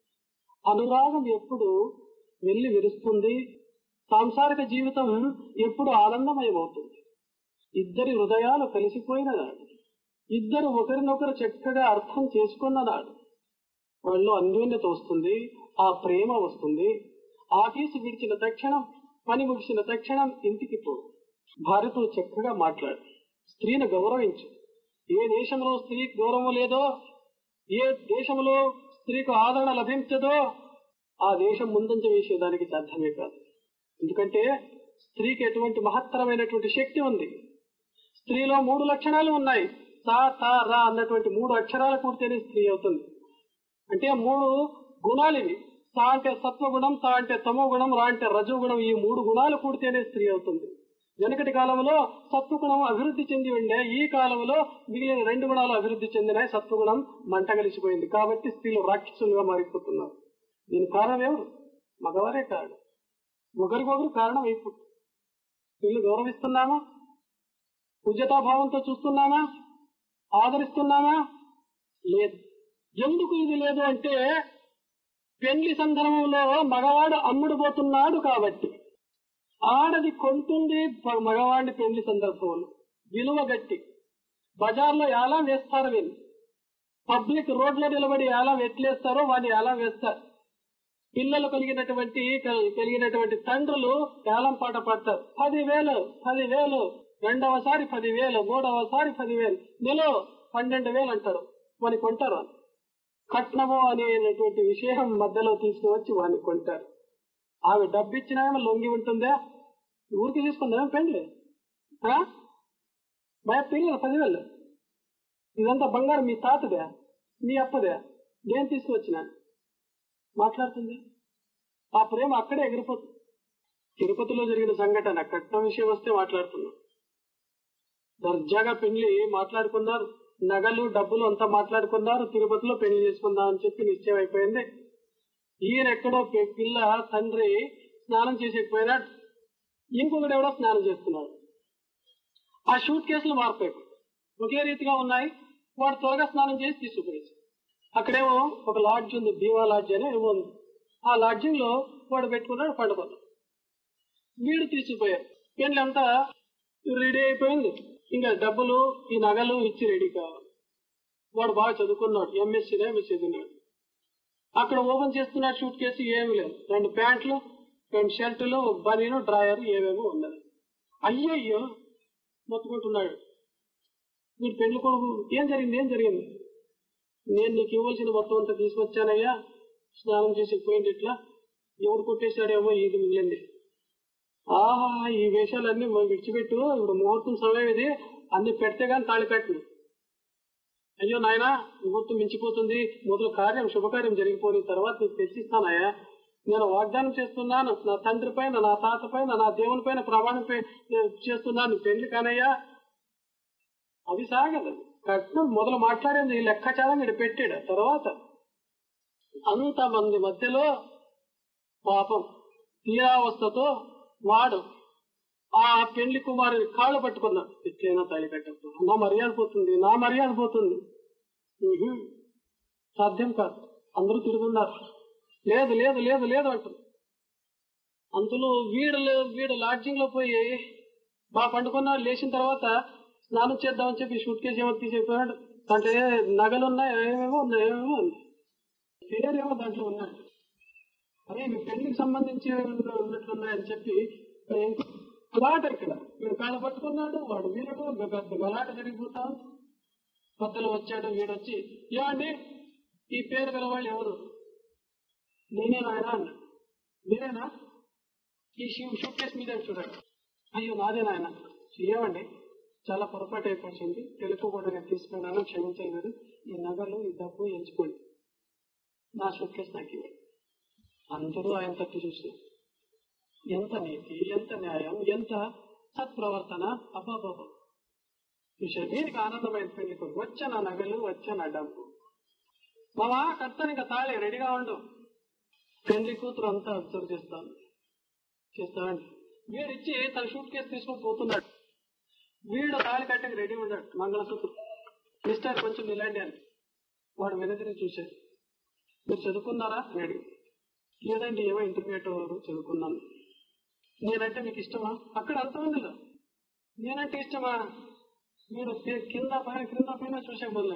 అనురాగం ఎప్పుడు వెళ్లి విరుస్తుంది, సాంసారిక జీవితం ఎప్పుడు ఆనందమయమవుతుంది. ఇద్దరి హృదయాలు కలిసిపోయిన నాడు, ఇద్దరు ఒకరినొకరు చక్కగా అర్థం చేసుకున్న నాడు వాళ్ళు అన్యోన్యత వస్తుంది, ఆ ప్రేమ వస్తుంది. ఆఫీసు విడిచిన తక్షణం, పని ముగిసిన తక్షణం ఇంటికి పో, భార్యతో చక్కగా మాట్లాడు, స్త్రీని గౌరవించు. ఏ దేశంలో స్త్రీకి గౌరవం లేదో, ఏ దేశంలో స్త్రీకి ఆదరణ లభించదో ఆ దేశం ముందంజ వేసేదానికి సాధ్యమే కాదు. ఎందుకంటే స్త్రీకి ఎటువంటి మహత్తరమైనటువంటి శక్తి ఉంది. స్త్రీలో 3 లక్షణాలు ఉన్నాయి. సా తా రా అన్నటువంటి 3 అక్షరాలు కూడితేనే స్త్రీ అవుతుంది. అంటే 3 గుణాలు ఇవి. సా అంటే సత్వగుణం, తా అంటే తమో గుణం, రా అంటే రజోగుణం. ఈ 3 గుణాలు కూడితేనే స్త్రీ అవుతుంది. వెనకటి కాలంలో సత్వగుణం అభివృద్ధి చెంది ఉండే, ఈ కాలంలో మిగిలిన 2 గుణాలు అభివృద్ధి చెందినాయి. సత్వగుణం మంట కలిసిపోయింది కాబట్టి స్త్రీలు రాక్షసులుగా మారిపోతున్నారు. దీని కారణం ఎవరు? మగవారే కాదు, ఒకరికొకరు కారణం అయిపోతుంది. స్త్రీలు గౌరవిస్తున్నామా? పూజ్యతాభావంతో చూస్తున్నామా? ఆదరిస్తున్నామా? లేదు. ఎందుకు ఇది లేదు అంటే పెండ్లి సందర్భంలో మగవాడు అమ్ముడు పోతున్నాడు కాబట్టి. ఆడది కొంటుంది మగవాడిని పెండ్లి సందర్భంలో విలువ గట్టి. బజార్లో ఎలా వేస్తారు వీళ్ళు, పబ్లిక్ రోడ్లో నిలబడి ఎలా ఎట్లేస్తారో వాడిని ఎలా వేస్తారు. పిల్లలు కలిగినటువంటి తండ్రులు ఏలం పాట పడతారు. 10,000 రెండవసారి 10,000, మూడవసారి 10,000, నెల 12,000 అంటారు. వాని కొంటారు. కట్నము అనేటువంటి విషయం మధ్యలో తీసుకువచ్చి వాడిని కొంటారు. ఆమె డబ్బు ఇచ్చినా లొంగి ఉంటుందా? ఊరికి తీసుకుందా పెండ్లి? భయ పిల్లలు 10,000, ఇదంతా బంగారం మీ తాతదే, మీ అప్పదే, నేను తీసుకువచ్చినాను మాట్లాడుతుంది. ఆ ప్రేమ అక్కడే ఎగిరిపోతుంది. తిరుపతిలో జరిగిన సంఘటన, కట్నం విషయం వస్తే మాట్లాడుతున్నాం. దర్జాగా పెళ్లి మాట్లాడుకున్నారు, నగలు డబ్బులు అంతా మాట్లాడుకున్నారు. తిరుపతిలో పెళ్లి చేసుకుందాం అని చెప్పి నిశ్చయం అయిపోయింది. ఈయన ఎక్కడో పిల్ల తండ్రి స్నానం చేసేకపోయినాడు, ఇంకొకటి ఎవడో స్నానం చేస్తున్నాడు. ఆ షూట్ కేసులు మారిపోయాయి, ఒకే రీతిగా ఉన్నాయి. వాడు త్వరగా స్నానం చేసి తీసుకుపోయేసి, అక్కడేమో ఒక లాడ్జ్ ఉంది, దీవా లాడ్జ్ అని ఏమో ఉంది. ఆ లాడ్జింగ్ లో వాడు పెట్టుకున్నాడు, పండుకున్నాడు. వీడు తీసుకుపోయారు. పెళ్లి అంతా రెడీ అయిపోయింది. ఇంకా డబ్బులు ఈ నగలు ఇచ్చి రెడీ కావాలి. వాడు బాగా చదువుకున్నాడు, ఎంఎస్సీ చదివినాడు. అక్కడ ఓపెన్ చేస్తున్నాడు షూట్ కేసు, ఏమీ లేదు. 2 ప్యాంట్లు, 2 షర్టులు, బనీను, డ్రాయర్ ఏమేమో ఉన్నది. అయ్యయ్యో మొత్తుకుంటున్నాడు వీడు పెళ్లి కొడుకు. ఏం జరిగింది? నేను నీకు ఇవ్వాల్సిన మొత్తం అంతా తీసుకొచ్చానయ్యా, స్నానం చేసి పోయింది, ఇట్లా ఎవడు కొట్టేశాడేమో ఇది మిగిలింది. ఆహా, ఈ వేషాలన్నీ విడిచిపెట్టు, ఇప్పుడు ముహూర్తం సమయం ఇది, అన్ని పెడితే గాని తాళి పెట్టు. అయ్యో నాయనా, ముహూర్తం మించిపోతుంది, మొదలు శుభకార్యం జరిగిపోయిన తర్వాత నీకు తెచ్చిస్తానయ్యా. నేను వాగ్దానం చేస్తున్నాను, నా తండ్రి పైన, నా తాత పైన, నా దేవుని పైన ప్రమాణం చేస్తున్నాను, పెళ్లి కానయ్యా. అది సాగదు. కట్నం మొదలు మాట్లాడేది లెక్కాచారం ఇక్కడ పెట్టాడు. తర్వాత అంతమంది మధ్యలో పాపం తీరావస్థతో వాడు ఆ పెళ్లి కుమారుని కాళ్ళు పట్టుకున్నాడు. ఎట్లయినా తాళి కట్టప్పుడు నా మర్యాద పోతుంది. సాధ్యం కాదు. అందరూ తిరుగుతున్నారు, లేదు లేదు లేదు లేదు అంటారు. అంతలో వీడు లాడ్జింగ్ లో పోయి బాగా పండుకున్నాడు. లేచిన తర్వాత స్నానం చేద్దామని చెప్పి షూట్ కేసు ఏమో తీసేపోయాడు. అంటే నగలున్నాయి, ఏమేమో ఉన్నాయి, పేరేమో దాంట్లో ఉన్నాయి. అదే మీ పెళ్లికి సంబంధించి ఉన్నట్లున్నాయని చెప్పి గలాట ఇక్కడ వీడు కాళ్ళు పట్టుకున్నాడు, వాడు వీడడు, పెద్ద గలాట జరిగిపోతా. కొత్తలో వచ్చాడు వీడొచ్చి, ఏమండి ఈ పేరు గల వాళ్ళు ఎవరు? నేనే నాయన అన్నాడు. మీరేనా? ఈ షూట్ కేసు మీదే చూడండి. అయ్యో నాదే నాయన. ఏమండి చాలా పొరపాటు అయిపోయింది, తెలుసుకోకుండా నేను తీసుకున్నాను, క్షమించలేదు. ఈ నగలు ఈ డబ్బు ఎంచుకోండి, నా షూట్ కేసు నాకు ఇవ్వండి. అందరూ ఆయన తట్టు చూసినారు. ఎంత నీతి, ఎంత న్యాయం, ఎంత సత్ప్రవర్తన! అబ్బాబాబా చూశారు. దీనికి ఆనందమైన పెళ్లి కొడుకు. వచ్చా నా నగలు, వచ్చా నా డబ్బు. మావా కర్తను ఇంకా తాళే రెడీగా ఉండు. పెళ్లి కూతురు అంతా అబ్జర్వ్ చేస్తామండి. వీడిచ్చి తన షూట్ కేసు తీసుకొని పోతున్నాడు. వీడు తాళి కట్టకి రెడీ ఉన్నాడు, మంగళసూత్రం. మిస్టర్ కొంచెం ఇలాంటి అని వాడు వెనదిరి చూశాడు. మీరు చదువుకున్నారా అని అడిగి, లేదండి ఏమో ఇంటర్మీడియట్ చదువుకున్నాను. నేనంటే మీకు ఇష్టమా? అక్కడ అర్థమైందిలో నేనంటే ఇష్టమా? మీరు కింద పైన చూసే బదులే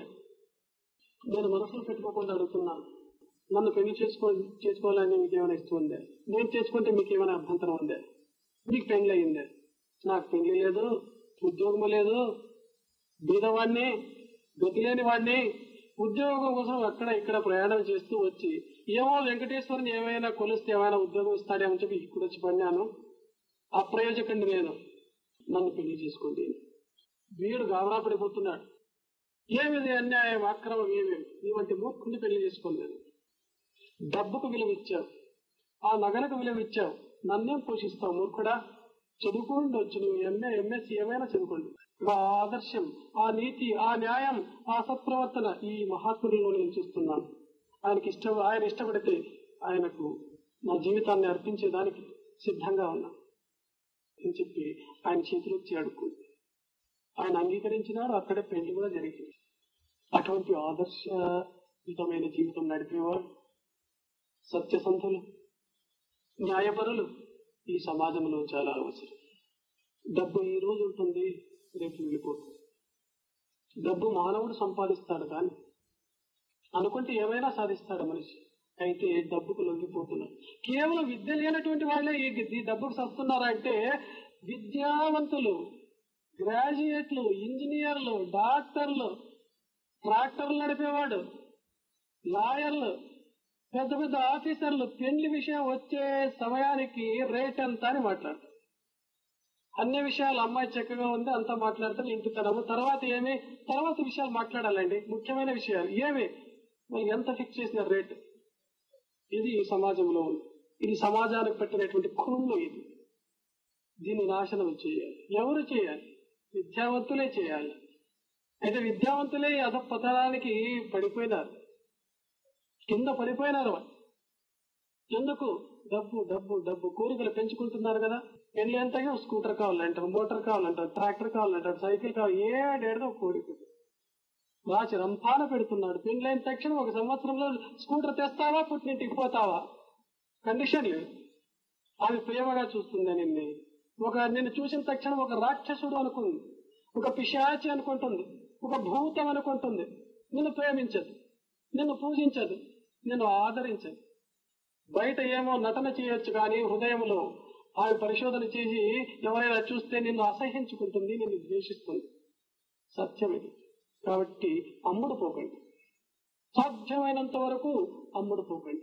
నేను మనసులో పెట్టుకోకుండా అడుగుతున్నాను. నన్ను పెళ్లి చేసుకోవాలని మీకు ఏమైనా ఇష్టం ఉందే? నేను చేసుకుంటే మీకు ఏమైనా అభ్యంతరం ఉందే? మీకు పెళ్లి అయిందే? నాకు పెళ్లి లేదు, ఉద్యోగం లేదు, బీదవాడిని, గతిలేని వాడిని. ఉద్యోగం కోసం అక్కడ ఇక్కడ ప్రయాణం చేస్తూ వచ్చి ఏమో వెంకటేశ్వరుని ఏమైనా కొలిస్తే ఏమైనా ఉద్యోగం ఇస్తాడేమని చెప్పి ఇక్కడ వచ్చి పడినాను. అప్రయోజకండి నేను. నన్ను పెళ్లి చేసుకోండి. వీడు గాబరా పడిపోతున్నాడు. ఏమిది అన్యాయం, అక్రమం, ఏమేమి? నీ వంటి మూర్ఖుని పెళ్లి చేసుకోలేదు. డబ్బుకు విలువ ఇచ్చావు, ఆ నగలకు విలువ ఇచ్చావు, నన్నేం పోషిస్తావు మూర్ఖుడా? చదువుకోండి, వచ్చు నువ్వు ఎంఏ ఎంఎస్సీ ఏమైనా చదువుకోండి. ఆ ఆదర్శం, ఆ నీతి, ఆ న్యాయం, ఆ సత్ప్రవర్తన ఈ మహాత్ముడిలో నేను చూస్తున్నాను. ఆయన ఇష్టపడితే ఆయనకు నా జీవితాన్ని అర్పించేదానికి సిద్ధంగా ఉన్నా అని చెప్పి ఆయన చేతులొచ్చి అడుక్కుంది. ఆయన అంగీకరించినాడు. అక్కడే పెళ్లి కూడా జరిగింది. అటువంటి ఆదర్శయుతమైన జీవితం నడిపేవాడు, సత్యసంధులు, న్యాయపరులు ఈ సమాజంలో చాలా అవసరం. డబ్బు ఈ రోజు ఉంటుంది, రేపు వెళ్ళిపోతుంది. డబ్బు మానవుడు సంపాదిస్తాడు కానీ అనుకుంటే ఏమైనా సాధిస్తాడు మనిషి. అయితే డబ్బుకు లొంగిపోతున్నారు. కేవలం విద్య లేనటువంటి వాళ్ళే ఈ డబ్బుకు సస్తున్నారా అంటే, విద్యావంతులు, గ్రాడ్యుయేట్లు, ఇంజనీర్లు, డాక్టర్లు, ట్రాక్టర్లు నడిపేవాడు, లాయర్లు, పెద్ద పెద్ద ఆఫీసర్లు పెళ్లి విషయం వచ్చే సమయానికి రేట్ ఎంత అని మాట్లాడతారు. అన్ని విషయాలు అమ్మాయి చక్కగా ఉంది అంతా మాట్లాడతారు. ఇంటితనము తర్వాత విషయాలు మాట్లాడాలండి. ముఖ్యమైన విషయాలు ఏమి, మరి ఎంత ఫిక్స్ చేసిన రేటు? ఇది ఈ సమాజంలో ఉంది. ఇది సమాజానికి పెట్టినటువంటి కుళ్ళు. ఇది దీన్ని నాశనం చేయాలి. ఎవరు చేయాలి? విద్యావంతులే చేయాలి. అయితే విద్యావంతులే అధపతనానికి పడిపోయినారు, కింద పడిపోయినారు. ఎందుకు? డబ్బు డబ్బు డబ్బు. కోరికలు పెంచుకుంటున్నారు కదా. పెళ్లి ఎంతగా స్కూటర్ కావాలంటారు, మోటార్ కావాలంటారు, ట్రాక్టర్ కావాలంటారు, సైకిల్ కావాలి, ఏడేడదో కోరిక రాచి రంపాన పెడుతున్నాడు. పెళ్లైన తక్షణం 1 సంవత్సరంలో స్కూటర్ తెస్తావా, పుట్టింటికి పోతావా? కండిషన్ లేదు. ఆమె ప్రేమగా చూస్తుంది నిన్ను చూసిన తక్షణం ఒక రాక్షసుడు అనుకుంది, ఒక పిశాచి అనుకుంటుంది, ఒక భూతం అనుకుంటుంది. నిన్ను ప్రేమించదు, నిన్ను పూజించదు, నిన్ను ఆదరించదు. బయట ఏమో నటన చేయొచ్చు కానీ హృదయంలో ఆమె పరిశోధన చేసి ఎవరైనా చూస్తే నిన్ను అసహించుకుంటుంది, నిన్ను ద్వేషిస్తుంది. సత్యం ఇది. కాబట్టి అమ్ముడు పోకండి, సాధ్యమైనంత వరకు అమ్ముడు పోకండి.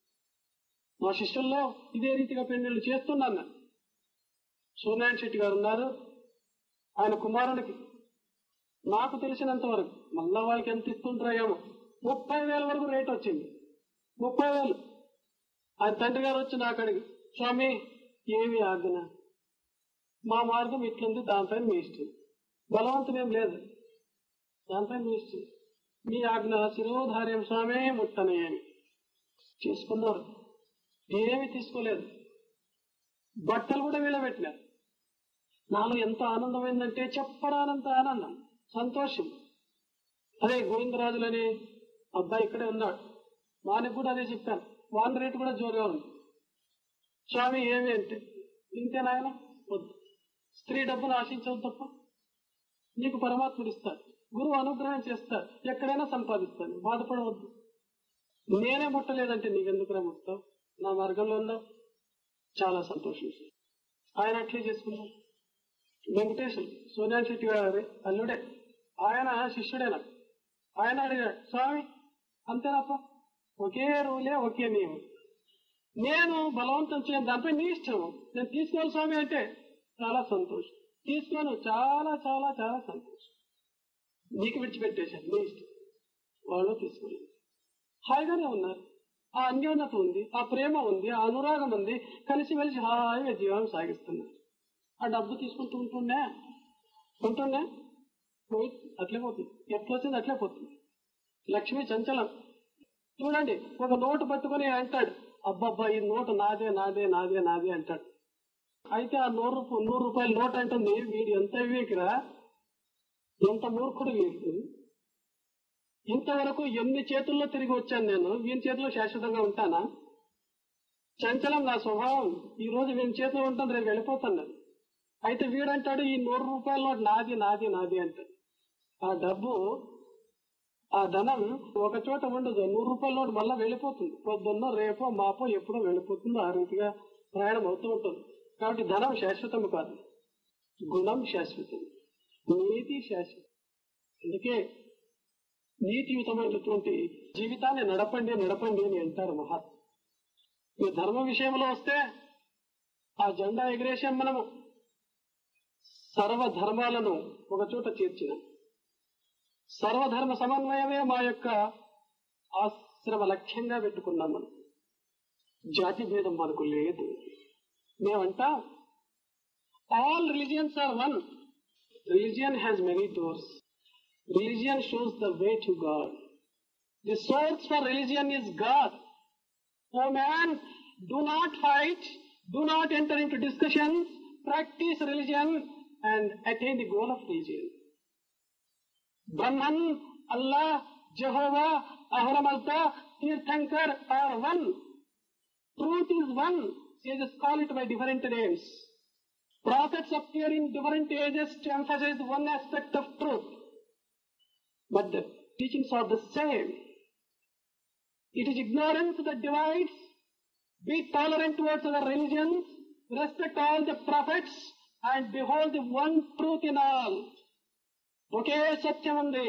మా శిష్యుల్లో ఇదే రీతిగా పెళ్లిళ్ళు చేస్తున్నాను. సూర్యనారాయణ శెట్టి గారు ఉన్నారు, ఆయన కుమారునికి నాకు తెలిసినంత వరకు, మళ్ళా వాళ్ళకి ఎంత ఇస్తుంటారేమో, 30,000 వరకు రేట్ వచ్చింది. 30,000. ఆయన తండ్రి గారు వచ్చి నాకు అడిగి, స్వామి ఏమి ఆజ్ఞ, మా మార్గం ఇట్లుంది, దానిపైన మీ ఇష్టం, బలవంతమేం లేదు, దానిపైన మీ ఇష్టం, మీ ఆజ్ఞ శిరోధార్యం స్వామే ముట్టనయ్యని చేసుకున్నారు. ఏమీ తీసుకోలేదు, బట్టలు కూడా వీళ్ళబెట్టినారు. నాలో ఎంత ఆనందమైందంటే చెప్పడానంత ఆనందం, సంతోషం. అదే గోవిందరాజులనే అబ్బాయి ఇక్కడే ఉన్నాడు, వానికి కూడా అదే చెప్పాను. వాన్ రేటు కూడా జోరుగా ఉంది. స్వామి ఏమి అంటే, ఇంతేనాయన వద్దు, స్త్రీ డబ్బును ఆశించవద్దు తప్ప, నీకు పరమాత్ముడు ఇస్తాడు, గురువు అనుగ్రహం చేస్తాడు, ఎక్కడైనా సంపాదిస్తాను, బాధపడవద్దు. నేనే ముట్టలేదంటే నీకెందుకురా ముట్టావు, నా మార్గంలో ఉన్నావు. చాలా సంతోషం. ఆయన అట్లే చేసుకున్నాం. వెంకటేశ్వర సోనియా శెట్టి గారి అల్లుడే, ఆయన శిష్యుడేనా. ఆయన అడిగాడు, స్వామి అంతేనప్ప, ఒకే రూలే ఒకే నియమం, నేను బలవంతం చేయను, దానిపై నీ ఇష్టం, నేను తీసుకోవాలి స్వామి అంటే చాలా సంతోషం, తీసుకోను చాలా చాలా చాలా సంతోషం, నీకు విడిచిపెట్టేశాను, నీ ఇష్టం. వాళ్ళు తీసుకోలేదు, హాయిగానే ఉన్నారు. ఆ అన్యోన్యత ఉంది, ఆ ప్రేమ ఉంది, ఆ అనురాగం ఉంది, కలిసిమెలిసి హాయిగా జీవనం సాగిస్తున్నారు. ఆ డబ్బు తీసుకుంటూ ఉంటుండే పోయి అట్లే పోతుంది, ఎట్లా వచ్చింది అట్లే పోతుంది. లక్ష్మి చంచలం చూడండి, ఒక నోటు పట్టుకుని అంటాడు, అబ్బబ్బా ఈ నోటు నాదే నాదే నాదే నాదే అంటాడు. అయితే ఆ 100 రూపాయల నోట్ అంటుంది, వీడు ఎంత వివేకిరా, ఎంత మూర్ఖుడు వీడు, ఇంతవరకు ఎన్ని చేతుల్లో తిరిగి వచ్చాను నేను, వీని చేతిలో శాశ్వతంగా ఉంటానా? చంచలం నా స్వభావం, ఈ రోజు వీని చేతిలో ఉంటుంది, రేపు వెళ్ళిపోతాను. అయితే వీడంటాడు ఈ 100 రూపాయల నోటు నాది నాది నాది అంటాడు. ఆ డబ్బు, ఆ ధనం ఒక చోట ఉండదు, 100 రూపాయల నోటు మళ్ళా వెళ్ళిపోతుంది, పొద్దున్నో రేపో మాపో ఎప్పుడో వెళ్ళిపోతుందో ఆ రీతిగా ప్రయాణం అవుతూ ఉంటుంది. కాబట్టి ధనం శాశ్వతం కాదు, గుణం శాశ్వతం, నీతి శాశ్వతం. అందుకే నీతియుతమైనటువంటి జీవితాన్ని నడపండి నడపండి అని అంటారు మహాత్మ. ఈ ధర్మ విషయంలో వస్తే ఆ జెండా ఎగిరేసాం మనము, సర్వధర్మాలను ఒక చోట చేర్చినాం. సర్వధర్మ సమన్వయమే మా యొక్క ఆశ్రమ లక్ష్యంగా పెట్టుకున్నాం మనం. జాతి భేదం మనకు లేదు. మేమంటా all religions are one. Religion has many doors. Religion shows the way to God. The source for religion is God. O man, do not fight, do not enter into discussions, practice religion and attain the goal of religion. Brahman, Allah, Jehovah, Ahura Mazda, Tirthankar are one. Truth is one. Sages call it by different names. Prophets appear in different ages to emphasize one aspect of truth. But the teachings are the same. It is ignorance that divides. Be tolerant towards other religions. Respect all the prophets and behold the one truth in all. ఒకే సత్యం ఉంది.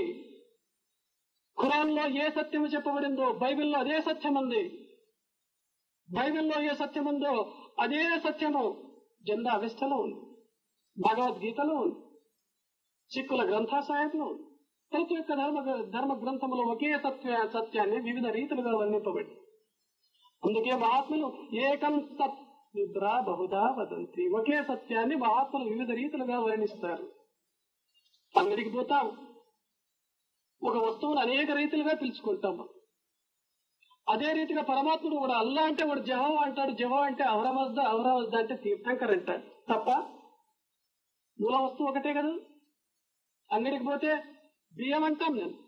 ఖురాన్లో ఏ సత్యం చెప్పబడిందో బైబిల్లో అదే సత్యం ఉంది. బైబిల్లో ఏ సత్యం ఉందో అదే సత్యము జెండా అవస్థలో ఉంది, భగవద్గీతలో ఉంది, సిక్కుల గ్రంథాసాయంలో ఉంది. ప్రతి ఒక్క ధర్మ గ్రంథములో ఒకే సత్యాన్ని వివిధ రీతులుగా వర్ణింపబడి. అందుకే మహాత్ములు ఏకం సత్ నిద్ర బహుదా వదంతి, ఒకే సత్యాన్ని మహాత్ములు వివిధ రీతులుగా వర్ణిస్తారు. అంగడికి పోతాం, ఒక వస్తువును అనేక రీతిలుగా పిలుచుకుంటాం. అదే రీతిగా పరమాత్ముడు కూడా అల్లా అంటే వాడు జెహోవా అంటాడు, జెహోవా అంటే అవరవజ్దా, అవరవజ్దా అంటే తీర్థంకర్ అంటాడు. తప్ప మూల వస్తువు ఒకటే కదా. అంగడికి పోతే బియ్యం అంటాం,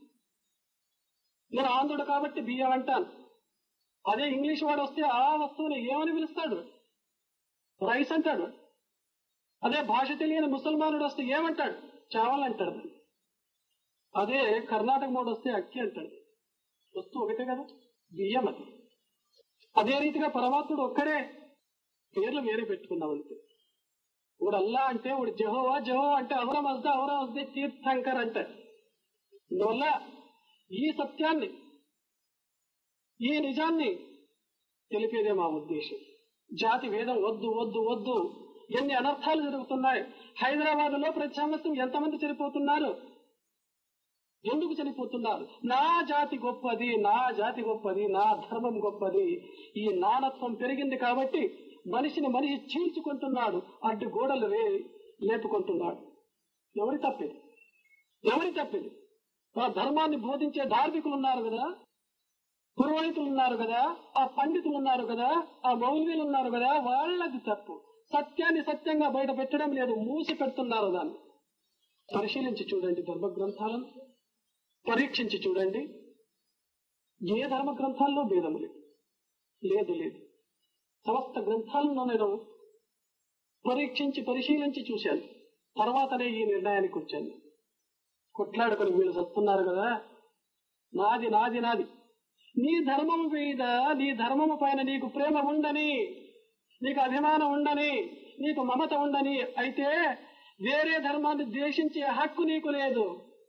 నేను ఆంధ్రుడు కాబట్టి బియ్యం అంటాను. అదే ఇంగ్లీష్ వాడు వస్తే ఆ వస్తువుని ఏమని పిలుస్తాడు? రైస్ అంటాడు. అదే భాష తెలియని ముసల్మానుడు వస్తే ఏమంటాడు? చావల్ అంటాడు. అదే కర్ణాటక వాడు వస్తే అక్కి అంటాడు. వస్తువు ఒకటే కదా, బియ్యం అది. అదే రీతిగా పరమాత్ముడు ఒక్కడే, పేర్లు వేరే పెట్టుకున్నాం అంతే. వాడు అల్లా అంటే వాడు జెహోవా, జెహోవా అంటే అవరా మజ్దా, అవరా మజ్దే తీర్థంకర్ అంటాడు. అందువల్ల ఈ సత్యాన్ని, ఈ నిజాన్ని తెలిపేదే మా ఉద్దేశం. జాతి భేదం వద్దు వద్దు వద్దు. ఎన్ని అనర్థాలు జరుగుతున్నాయి. హైదరాబాద్ లో ప్రతి సంవత్సరం ఎంతమంది చనిపోతున్నారు? ఎందుకు చనిపోతున్నారు? నా జాతి గొప్పది, నా జాతి గొప్పది, నా ధర్మం గొప్పది. ఈ నానత్వం పెరిగింది కాబట్టి మనిషిని మనిషి చీల్చుకుంటున్నాడు, అడ్డు గోడలు లేపుకుంటున్నాడు. ఎవరి తప్పిది? ఎవరి తప్పిది? ఆ ధర్మాన్ని బోధించే ధార్మికులు ఉన్నారు కదా, పురోహితులు ఉన్నారు కదా, ఆ పండితులు ఉన్నారు కదా, ఆ మౌల్వీలు ఉన్నారు కదా, వాళ్ళది తప్పు. సత్యాన్ని సత్యంగా బయట పెట్టడం లేదు, మూసి పెడుతున్నారు. దాన్ని పరిశీలించి చూడండి, ధర్మ గ్రంథాలను పరీక్షించి చూడండి. ఏ ధర్మ గ్రంథాల్లో భేదం లేదు, లేదు లేదు. సమస్త గ్రంథాలను నేను పరీక్షించి పరిశీలించి చూశాను. తర్వాతనే ఈ నిర్ణయానికి వచ్చాను. కొట్లాడుకొని వీళ్ళు చస్తున్నారు కదా, నాది నాది నాది. నీ ధర్మం మీద, నీ ధర్మము పైన నీకు ప్రేమ ఉండని, నీకు అభిమానం ఉండని, నీకు మమత ఉండని అయితే వేరే ధర్మాన్ని ద్వేషించే హక్కు నీకు లేదు.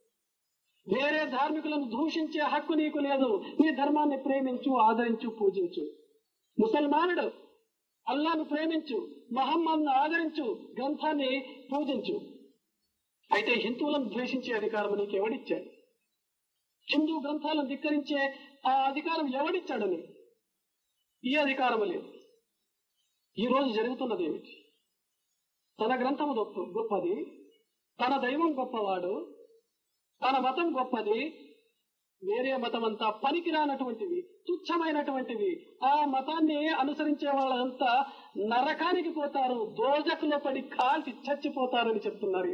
వేరే ధార్మికులను దూషించే హక్కు నీకు లేదు. నీ ధర్మాన్ని ప్రేమించు, ఆదరించు, పూజించు. ముసల్మానుడు అల్లాను ప్రేమించు, మహమ్మద్ను ఆదరించు, గ్రంథాన్ని పూజించు. అయితే హిందువులను ద్వేషించే అధికారం నీకు ఎవడిచ్చాడు? హిందూ గ్రంథాలను ధిక్కరించే ఆ అధికారం ఎవడిచ్చాడని? ఈ అధికారం లేదు. ఈ రోజు జరుగుతున్నది ఏమిటి? తన గ్రంథము గొప్పది, తన దైవం గొప్పవాడు, తన మతం గొప్పది, వేరే మతం అంతా పనికిరానటువంటివి, తుచ్చమైనటువంటివి. ఆ మతాన్ని అనుసరించే వాళ్ళంతా నరకానికి పోతారు, దోజకులో పడి కాల్చి చచ్చిపోతారని చెప్తున్నారు.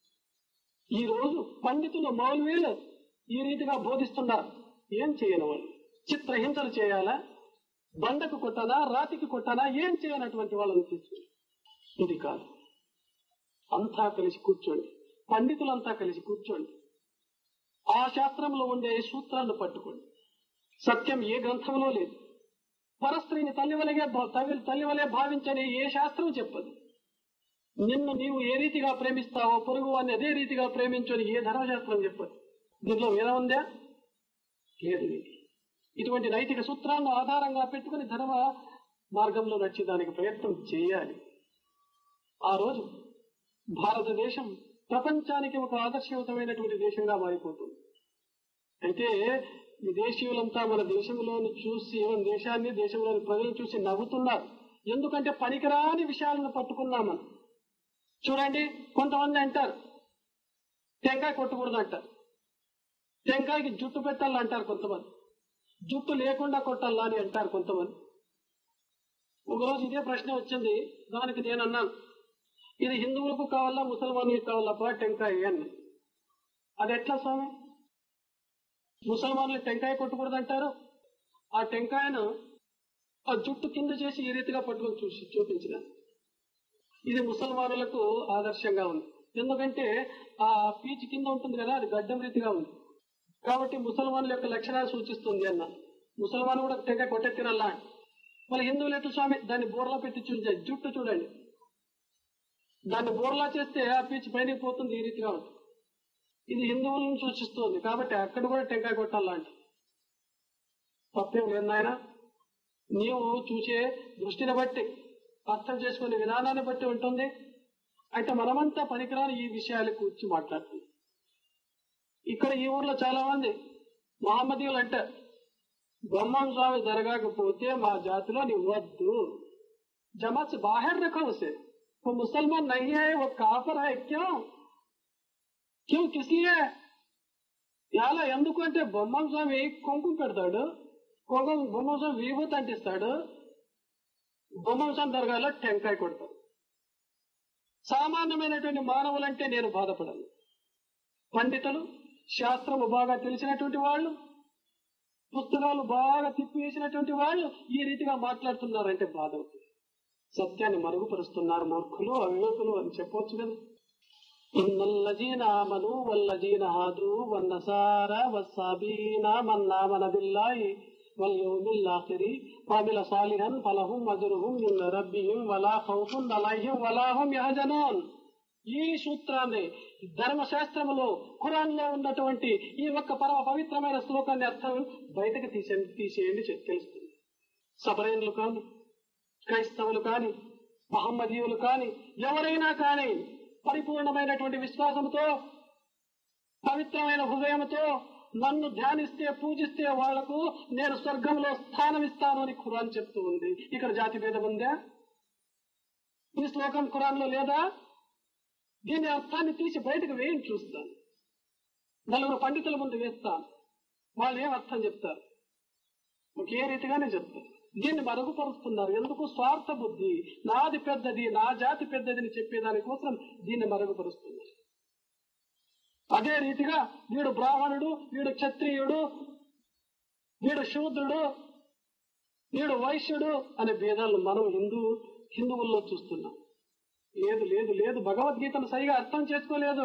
ఈ రోజు పండితులు, మౌల్వీలు ఈ రీతిగా బోధిస్తున్నారు. ఏం చేయని వాళ్ళు చిత్రహింసలు చేయాలా? బండకు కొట్టాలా, రాతికి కొట్టాలా? ఏం చేయనటువంటి వాళ్ళని తీసుకుని ఇది కాదు. అంతా కలిసి కూర్చోండి, పండితులంతా కలిసి కూర్చోండి, ఆ శాస్త్రంలో ఉండే సూత్రాలను పట్టుకోండి. సత్యం ఏ గ్రంథంలో లేదు. పరస్త్రీని తల్లివలే భావించని ఏ శాస్త్రం చెప్పదు. నిన్ను నీవు ఏ రీతిగా ప్రేమిస్తావో పొరుగు వాడిని అదే రీతిగా ప్రేమించని ఏ ధర్మశాస్త్రం చెప్పదు. దీంట్లో వేదం ఉందా? లేదు. ఇటువంటి నైతిక సూత్రాలను ఆధారంగా పెట్టుకుని ధర్మ మార్గంలో నడిచేదానికి ప్రయత్నం చేయాలి. ఆ రోజు భారతదేశం ప్రపంచానికి ఒక ఆదర్శవంతమైనటువంటి దేశంగా మారిపోతుంది. అయితే విదేశీయులంతా మన దేశంలోని చూసి, మన దేశాన్ని, దేశంలోని ప్రజలను చూసి నవ్వుతున్నారు. ఎందుకంటే పనికిరాని విషయాలను పట్టుకున్నామని. చూడండి, కొంతమంది అంటారు టెంకాయ కొట్టకూడదు అంటారు, టెంకాయకి జుట్టు పెట్టాలంటారు కొంతమంది, జుట్టు లేకుండా కొట్టాలా అని అంటారు కొంతమంది. ఒకరోజు ఇదే ప్రశ్న వచ్చింది. దానికి నేను అన్నాను, ఇది హిందువులకు కావాలా, ముసల్మానులకు కావాలా టెంకాయ అని. అది ఎట్లా స్వామి? ముసల్మానులు టెంకాయ కొట్టకూడదు అంటారు, ఆ టెంకాయను ఆ జుట్టు కింద చేసి ఈ రీతిగా పట్టుకొని చూపించిన. ఇది ముసల్మానులకు ఆదర్శంగా ఉంది. ఎందుకంటే ఆ పీచు కింద ఉంటుంది కదా, అది గడ్డం రీతిగా ఉంది కాబట్టి ముసల్మానుల యొక్క లక్షణాలు సూచిస్తుంది అన్న. ముసల్మాను కూడా టెంకాయ కొట్టెత్తిరల్లా. మళ్ళీ హిందువులు ఎట్లా స్వామి? దాన్ని బోర్లా పెట్టి చూసే జుట్టు చూడండి, దాన్ని బోర్లా చేస్తే ఆ పీచు పైన పోతుంది, ఈ రీతిగా ఉంటుంది. ఇది హిందువులను సూచిస్తుంది కాబట్టి అక్కడ కూడా టెంకాయ కొట్టాలంటే తప్పేం లేదు నాయన. నీవు చూసే దృష్టిని బట్టి, అర్థం చేసుకునే విధానాన్ని బట్టి ఉంటుంది. అయితే మనమంతా పనికిరాని ఈ విషయాలు కూర్చి మాట్లాడుతుంది. ఇక్కడ ఈ ఊర్లో చాలా మంది మహమ్మదీయులు అంటారు, బ్రహ్మం స్వామి జరగకపోతే మా జాతిలో నీ వద్దు, జమాత్ से बाहर रखो उसे, वो मुसलमान नहीं है, वो काफिर है. क्यों किस लिए? ఇలా ఎందుకు అంటే బ్రహ్మం స్వామి కుంకుమ పెడతాడు, బ్రహ్మం స్వామి విభూతి అంటిస్తాడు, బ్రహ్మం స్వామి దర్గాలో టెంకాయ కొడతాడు. సామాన్యమైనటువంటి మానవులంటే నేను బాధపడను. పండితులు, శాస్త్రము బాగా తెలిసినటువంటి వాళ్ళు, పుస్తకాలు బాగా తిప్పివేసినటువంటి వాళ్ళు ఈ రీతిగా మాట్లాడుతున్నారంటే బాధ అవుతుంది. సత్యాన్ని మరుగుపరుస్తున్నారు మూర్ఖులు, అవివేకులు అని చెప్పవచ్చు కదా. ఇన్నల్లజీన ఆమను వల్లజీన హాదు వన్నసార వస్సాబీన మన్నామన బిల్లాహి వల్యౌమిల్ ఆఖిరి వఅమిల సాలిహన్ ఫలహుం అజ్రుహుం ఇన్ రబ్బిహిం వలా ఖౌఫున్ అలైహిం వలా హుం యహజనూన్. ఈ సూత్రాన్ని ధర్మశాస్త్రములో, ఖురాన్ లో ఉన్నటువంటి ఈ ఒక్క పరమ పవిత్రమైన శ్లోకాన్ని అర్థం బయటకు తీసేయండి తెలుస్తుంది. సబరేన్లు కాని, క్రైస్తవులు కాని, మహమ్మదీయులు కాని, ఎవరైనా కాని పరిపూర్ణమైనటువంటి విశ్వాసంతో, పవిత్రమైన హృదయంతో నన్ను ధ్యానిస్తే, పూజిస్తే వాళ్లకు నేను స్వర్గంలో స్థానం ఇస్తాను అని ఖురాన్ చెప్తూ ఉంది. ఇక్కడ జాతి భేదం ఉందా? ఈ శ్లోకం ఖురాన్ లో లేదా? దీని అర్థాన్ని తీసి బయటకు వేయని చూస్తాను, నలుగురు పండితుల ముందు వేస్తాను, వాళ్ళు ఏం అర్థం చెప్తారు, ఒకే రీతిగానే చెప్తారు. దీన్ని మరుగుపరుస్తున్నారు. ఎందుకు? స్వార్థ బుద్ధి, నాది పెద్దది, నా జాతి పెద్దదిని చెప్పేదానికోసం దీన్ని మరుగుపరుస్తున్నారు. అదే రీతిగా వీడు బ్రాహ్మణుడు, వీడు క్షత్రియుడు, వీడు శూద్రుడు, వీడు వైశ్యుడు అనే భేదాలను మనం హిందువుల్లో చూస్తున్నాం. లేదు లేదు లేదు, భగవద్గీతను సరిగా అర్థం చేసుకోలేదు.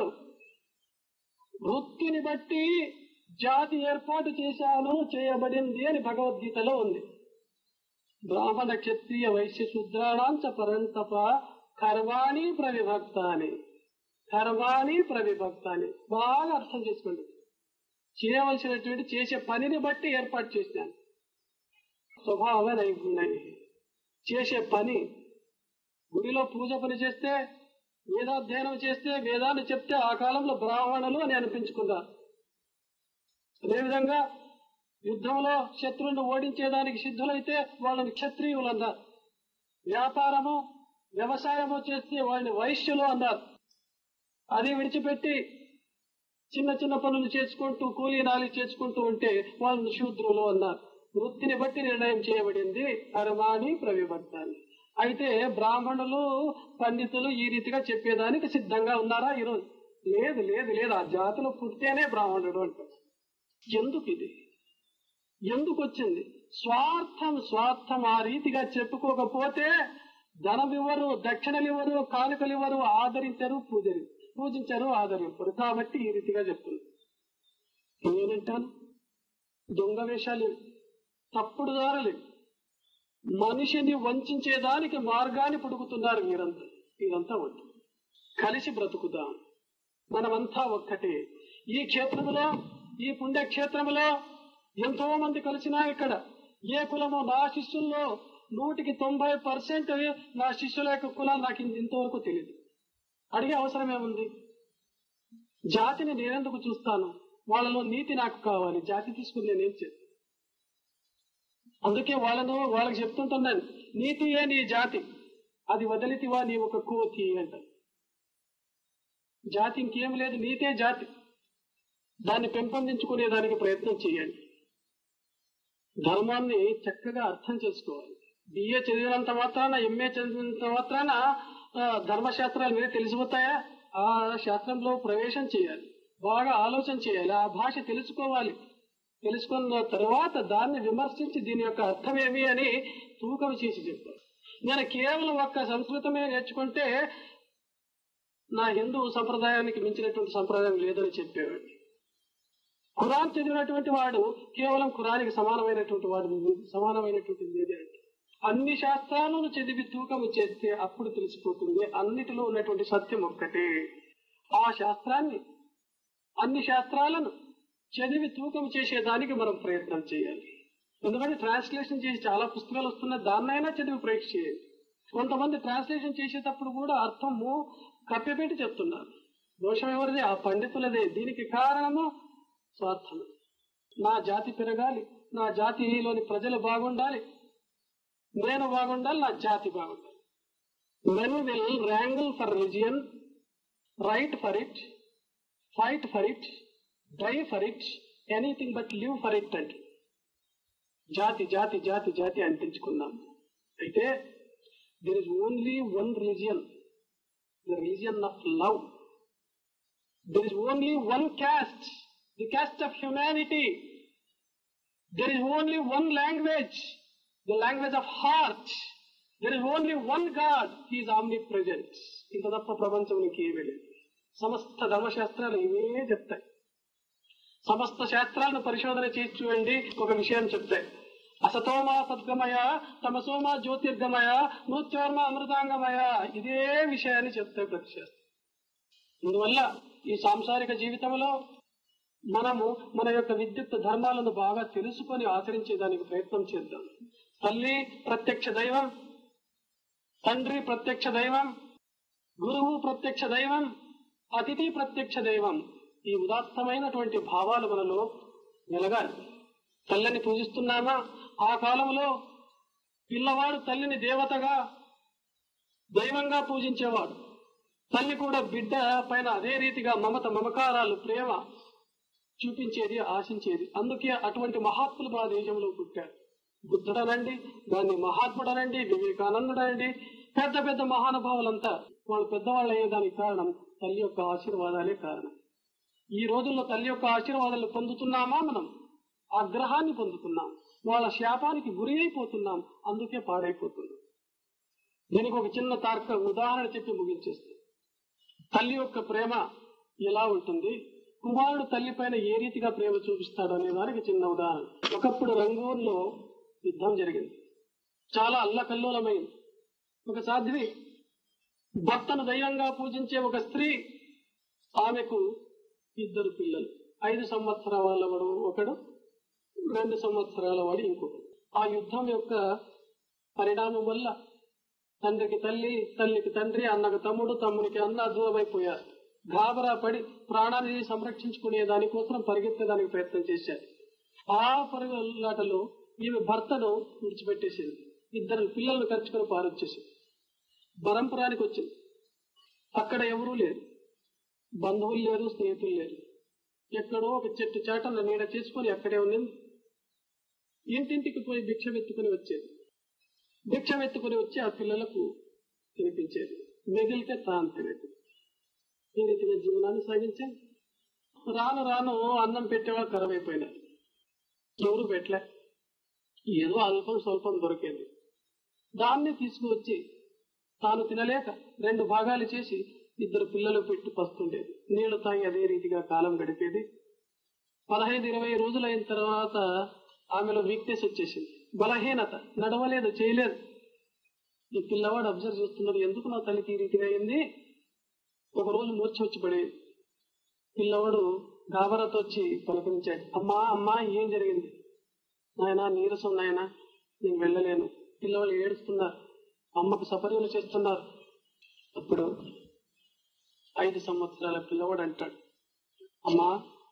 వృత్తిని బట్టి జాతి ఏర్పాటు చేయబడింది అని భగవద్గీతలో ఉంది. బ్రాహ్మణ క్షత్రియ వైశ్య శూద్రాణాంచ పరంతప కర్వాణి ప్రవిభక్తాని. కర్మాని ప్రవిభక్తాన్ని బాగా అర్థం చేసుకోండి. చేయవలసినటువంటి చేసే పనిని బట్టి ఏర్పాటు చేసినాను. స్వభావ నైపుణ్యం చేసే పని. గుడిలో పూజ పని చేస్తే, వేదాధ్యయనం చేస్తే, వేదాన్ని చెప్తే ఆ కాలంలో బ్రాహ్మణులు అని అనిపించుకున్నారు. అదేవిధంగా యుద్ధంలో శత్రువుని ఓడించేదానికి సిద్ధులైతే వాళ్ళని క్షత్రియులు అన్నారు. వ్యాపారము వ్యవసాయము చేస్తే వాళ్ళని వైశ్యులు అన్నారు. అది విడిచిపెట్టి చిన్న చిన్న పనులు చేసుకుంటూ కూలీ నాలి చేసుకుంటూ ఉంటే వాళ్ళని శూద్రులు అన్నారు. వృత్తిని బట్టి నిర్ణయం చేయబడింది కర్మాని ప్రవిభక్తాన్ని. అయితే బ్రాహ్మణులు పండితులు ఈ రీతిగా చెప్పేదానికి సిద్ధంగా ఉన్నారా ఈరోజు? లేదు లేదు లేదు. ఆ జాతిలో పుట్టితేనే బ్రాహ్మణుడు అంటారు. ఎందుకు ఇది? ఎందుకు వచ్చింది? స్వార్థం ఆ రీతిగా చెప్పుకోకపోతే ధనం ఇవ్వరు, దక్షిణలు ఇవ్వరు, కానుకలు ఇవ్వరు, ఆదరించరు, పూజించరు, ఆదరింపరు. కాబట్టి ఈ రీతిగా చెప్తుంది. నేనంటాను, దొంగ వేషాలు, తప్పుడు దారులు, మనిషిని వంచేదానికి మార్గాన్ని పుడుకుతున్నారు మీరంతా. ఇదంతా వద్దు. కలిసి బ్రతుకుదాం. మనమంతా ఒక్కటే. ఈ క్షేత్రములో, ఈ పుణ్యక్షేత్రములో ఎంతో మంది కలిసినా ఇక్కడ ఏ కులమో, నా శిష్యుల్లో 190% నా శిష్యుల యొక్క కులం నాకు ఇంతవరకు తెలియదు. అడిగే అవసరం ఏముంది? జాతిని నేనెందుకు చూస్తాను? వాళ్ళలో నీతి నాకు కావాలి. జాతి తీసుకుని నేనేం చేస్తాను? అందుకే వాళ్ళకి చెప్తుంటున్నాను, నీతియే నీ జాతి, అది వదిలితివా నీ ఒక కోతి అంటారు. జాతి ఇంకేం లేదు, నీతే జాతి. దాన్ని పెంపొందించుకునే దానికి ప్రయత్నం చేయండి. ధర్మాన్ని చక్కగా అర్థం చేసుకోవాలి. బిఏ చదివినంత మాత్రాన, ఎంఏ చదివినంత మాత్రాన ధర్మశాస్త్రాలు మీద తెలిసిపోతాయా? ఆ శాస్త్రంలో ప్రవేశం చేయాలి, బాగా ఆలోచన చేయాలి, ఆ భాష తెలుసుకోవాలి. తెలుసుకున్న తర్వాత దాన్ని విమర్శించి దీని యొక్క అర్థమేమి అని తూకం చేసి చెప్పారు. నేను కేవలం ఒక్క సంస్కృతమే నేర్చుకుంటే నా హిందూ సంప్రదాయానికి మించినటువంటి సంప్రదాయం లేదని చెప్పేవాడిని. ఖురాన్ చదివినటువంటి వాడు కేవలం ఖురానికి సమానమైనటువంటి లేదే అంటే. అన్ని శాస్త్రాలను చదివి తూకము చేస్తే అప్పుడు తెలిసిపోతుంది అన్నిటిలో ఉన్నటువంటి సత్యం ఒక్కటే. ఆ శాస్త్రాన్ని, అన్ని శాస్త్రాలను చదివి తూకం చేసేదానికి మనం ప్రయత్నం చేయాలి. ఎందుకంటే ట్రాన్స్లేషన్ చేసి చాలా పుస్తకాలు వస్తున్నాయి, దాన్నైనా చదివి పరీక్ష చేయాలి. కొంతమంది ట్రాన్స్లేషన్ చేసేటప్పుడు కూడా అర్థము కప్పిపెట్టి చెప్తున్నారు. దోషం ఎవరిది? ఆ పండితులదే. దీనికి కారణము స్వార్థం. నా జాతి పెరగాలి, నా జాతిలోని ప్రజలు బాగుండాలి, నేను బాగుండాలి, నా జాతి బాగుండాలి. Men will wrangle for religion, write for it, fight for it, die for it, anything but live for it అంటే జాతి జాతి జాతి జాతి అంటించుకున్నాం. అయితే there is only one religion, the religion of love. There is only one caste, the caste of humanity. There is only one language, the language of heart. There is only one God, He is omnipresent. ఇంత తప్ప ప్రపంచంలోకి ఏమీ లేదు. సమస్త ధర్మశాస్త్రాలు ఇవే చెప్తాయి. సమస్త శాస్త్రాలను పరిశోధన చేసి చూడండి, ఒక విషయం చెప్తాయి. అసతోమా సద్గమయ, తమసోమా జ్యోతిర్గమయ, మృత్యోర్మ అమృతాంగమయ. ఇదే విషయాన్ని చెప్తాయి ప్రతి శాస్త్రం. అందువల్ల ఈ సాంసారిక జీవితంలో మనము మన యొక్క విద్యుత్ ధర్మాలను బాగా తెలుసుకొని ఆచరించేదానికి ప్రయత్నం చేద్దాం. తల్లి ప్రత్యక్ష దైవం, తండ్రి ప్రత్యక్ష దైవం, గురువు ప్రత్యక్ష దైవం, అతిథి ప్రత్యక్ష దైవం. ఈ ఉదాత్తమైనటువంటి భావాలు మనలో వెలగాలి. తల్లిని పూజిస్తున్నామా? ఆ కాలంలో పిల్లవాడు తల్లిని దేవతగా, దైవంగా పూజించేవాడు. తల్లి కూడా బిడ్డ పైన అదే రీతిగా మమకారాలు, ప్రేమ చూపించేది, ఆశించేది. అందుకే అటువంటి మహాత్ములు మా దేశంలో పుట్టారు. బుద్ధుడనండి, దాన్ని మహాత్ముడనండి, వివేకానందుడనండి, పెద్ద పెద్ద మహానుభావులంతా వాళ్ళు పెద్దవాళ్ళు అయ్యేదానికి కారణం తల్లి యొక్క ఆశీర్వాదాలే కారణం. ఈ రోజుల్లో తల్లి యొక్క ఆశీర్వాదాలు పొందుతున్నామా? మనం ఆగ్రహాన్ని పొందుతున్నాం, వాళ్ళ శాపానికి గురి అయిపోతున్నాం, అందుకే పాడైపోతున్నాం. దీనికి ఒక చిన్న ఉదాహరణ చెప్పి ముగించేస్తాం. తల్లి యొక్క ప్రేమ ఎలా ఉంటుంది, కుమారుడు తల్లి పైన ఏ రీతిగా ప్రేమ చూపిస్తాడు అనే దానికి చిన్న ఉదాహరణ. ఒకప్పుడు రంగూన్లో యుద్ధం జరిగింది, చాలా అల్లకల్లోలమైంది. ఒక సాధ్వి భర్తను దైవంగా పూజించే ఒక స్త్రీ ఆమెకు 2 పిల్లలు, 5 సంవత్సరాల వాడు ఒకడు, 2 సంవత్సరాల వాడు ఇంకొకడు. ఆ యుద్ధం యొక్క పరిణామం వల్ల తండ్రికి తల్లి, తల్లికి తండ్రి, అన్నకు తమ్ముడు, తమ్మునికి అన్న దూరమైపోయారు. గాబరా పడి ప్రాణాన్ని సంరక్షించుకునే దానికోసం పరిగెత్తడానికి ప్రయత్నం చేశారు. ఆ పరుగులాటలో ఈమె భర్తను విడిచిపెట్టేసింది. 2 పిల్లలను ఖర్చుకొని పారొచ్చేసింది. బరంపురానికి వచ్చింది. అక్కడ ఎవరూ లేరు, బంధువులు లేరు, స్నేహితులు లేరు. ఎక్కడో ఒక చెట్టు చాటల నీడ చేసుకుని అక్కడే ఉన్నది. ఇంటింటికి పోయి భిక్ష వెత్తుకుని వచ్చేది. భిక్ష వెత్తుకుని వచ్చి ఆ పిల్లలకు తినిపించేది. మిగిలితే తాను తినేది. ఈ రీతిగా జీవనాన్ని సాగించాను. రాను రాను అన్నం పెట్టేవాళ్ళు కరువైపోయినారు. ఎవరు పెట్టలే. ఏదో అల్పం స్వల్పం దొరికేది. దాన్ని తీసుకువచ్చి తాను తినలేక 2 భాగాలు చేసి 2 పిల్లలు పెట్టి పస్తుండేది. నీళ్లు తాగి అదే రీతిగా కాలం గడిపేది. 15-20 రోజులైన తర్వాత ఆమెలో వీక్నెస్ వచ్చేసింది, బలహీనత, నడవలేదు, చేయలేదు. ఈ పిల్లవాడు అబ్జర్వ్ చేస్తున్నాడు, ఎందుకు నా తల్లికి ఈ రీతిగా అయింది. ఒకరోజు మూర్ఛ వచ్చి పడేది. పిల్లవాడు గాబరాతో వచ్చి పలకరించాడు, అమ్మా అమ్మా ఏం జరిగింది? నాయన నీరసం, నాయన నేను వెళ్ళలేను. పిల్లవాళ్ళు ఏడుస్తున్నారు, అమ్మకు సపర్యలు చేస్తున్నారు. అప్పుడు 5 సంవత్సరాల పిల్లవాడు అంటాడు, అమ్మా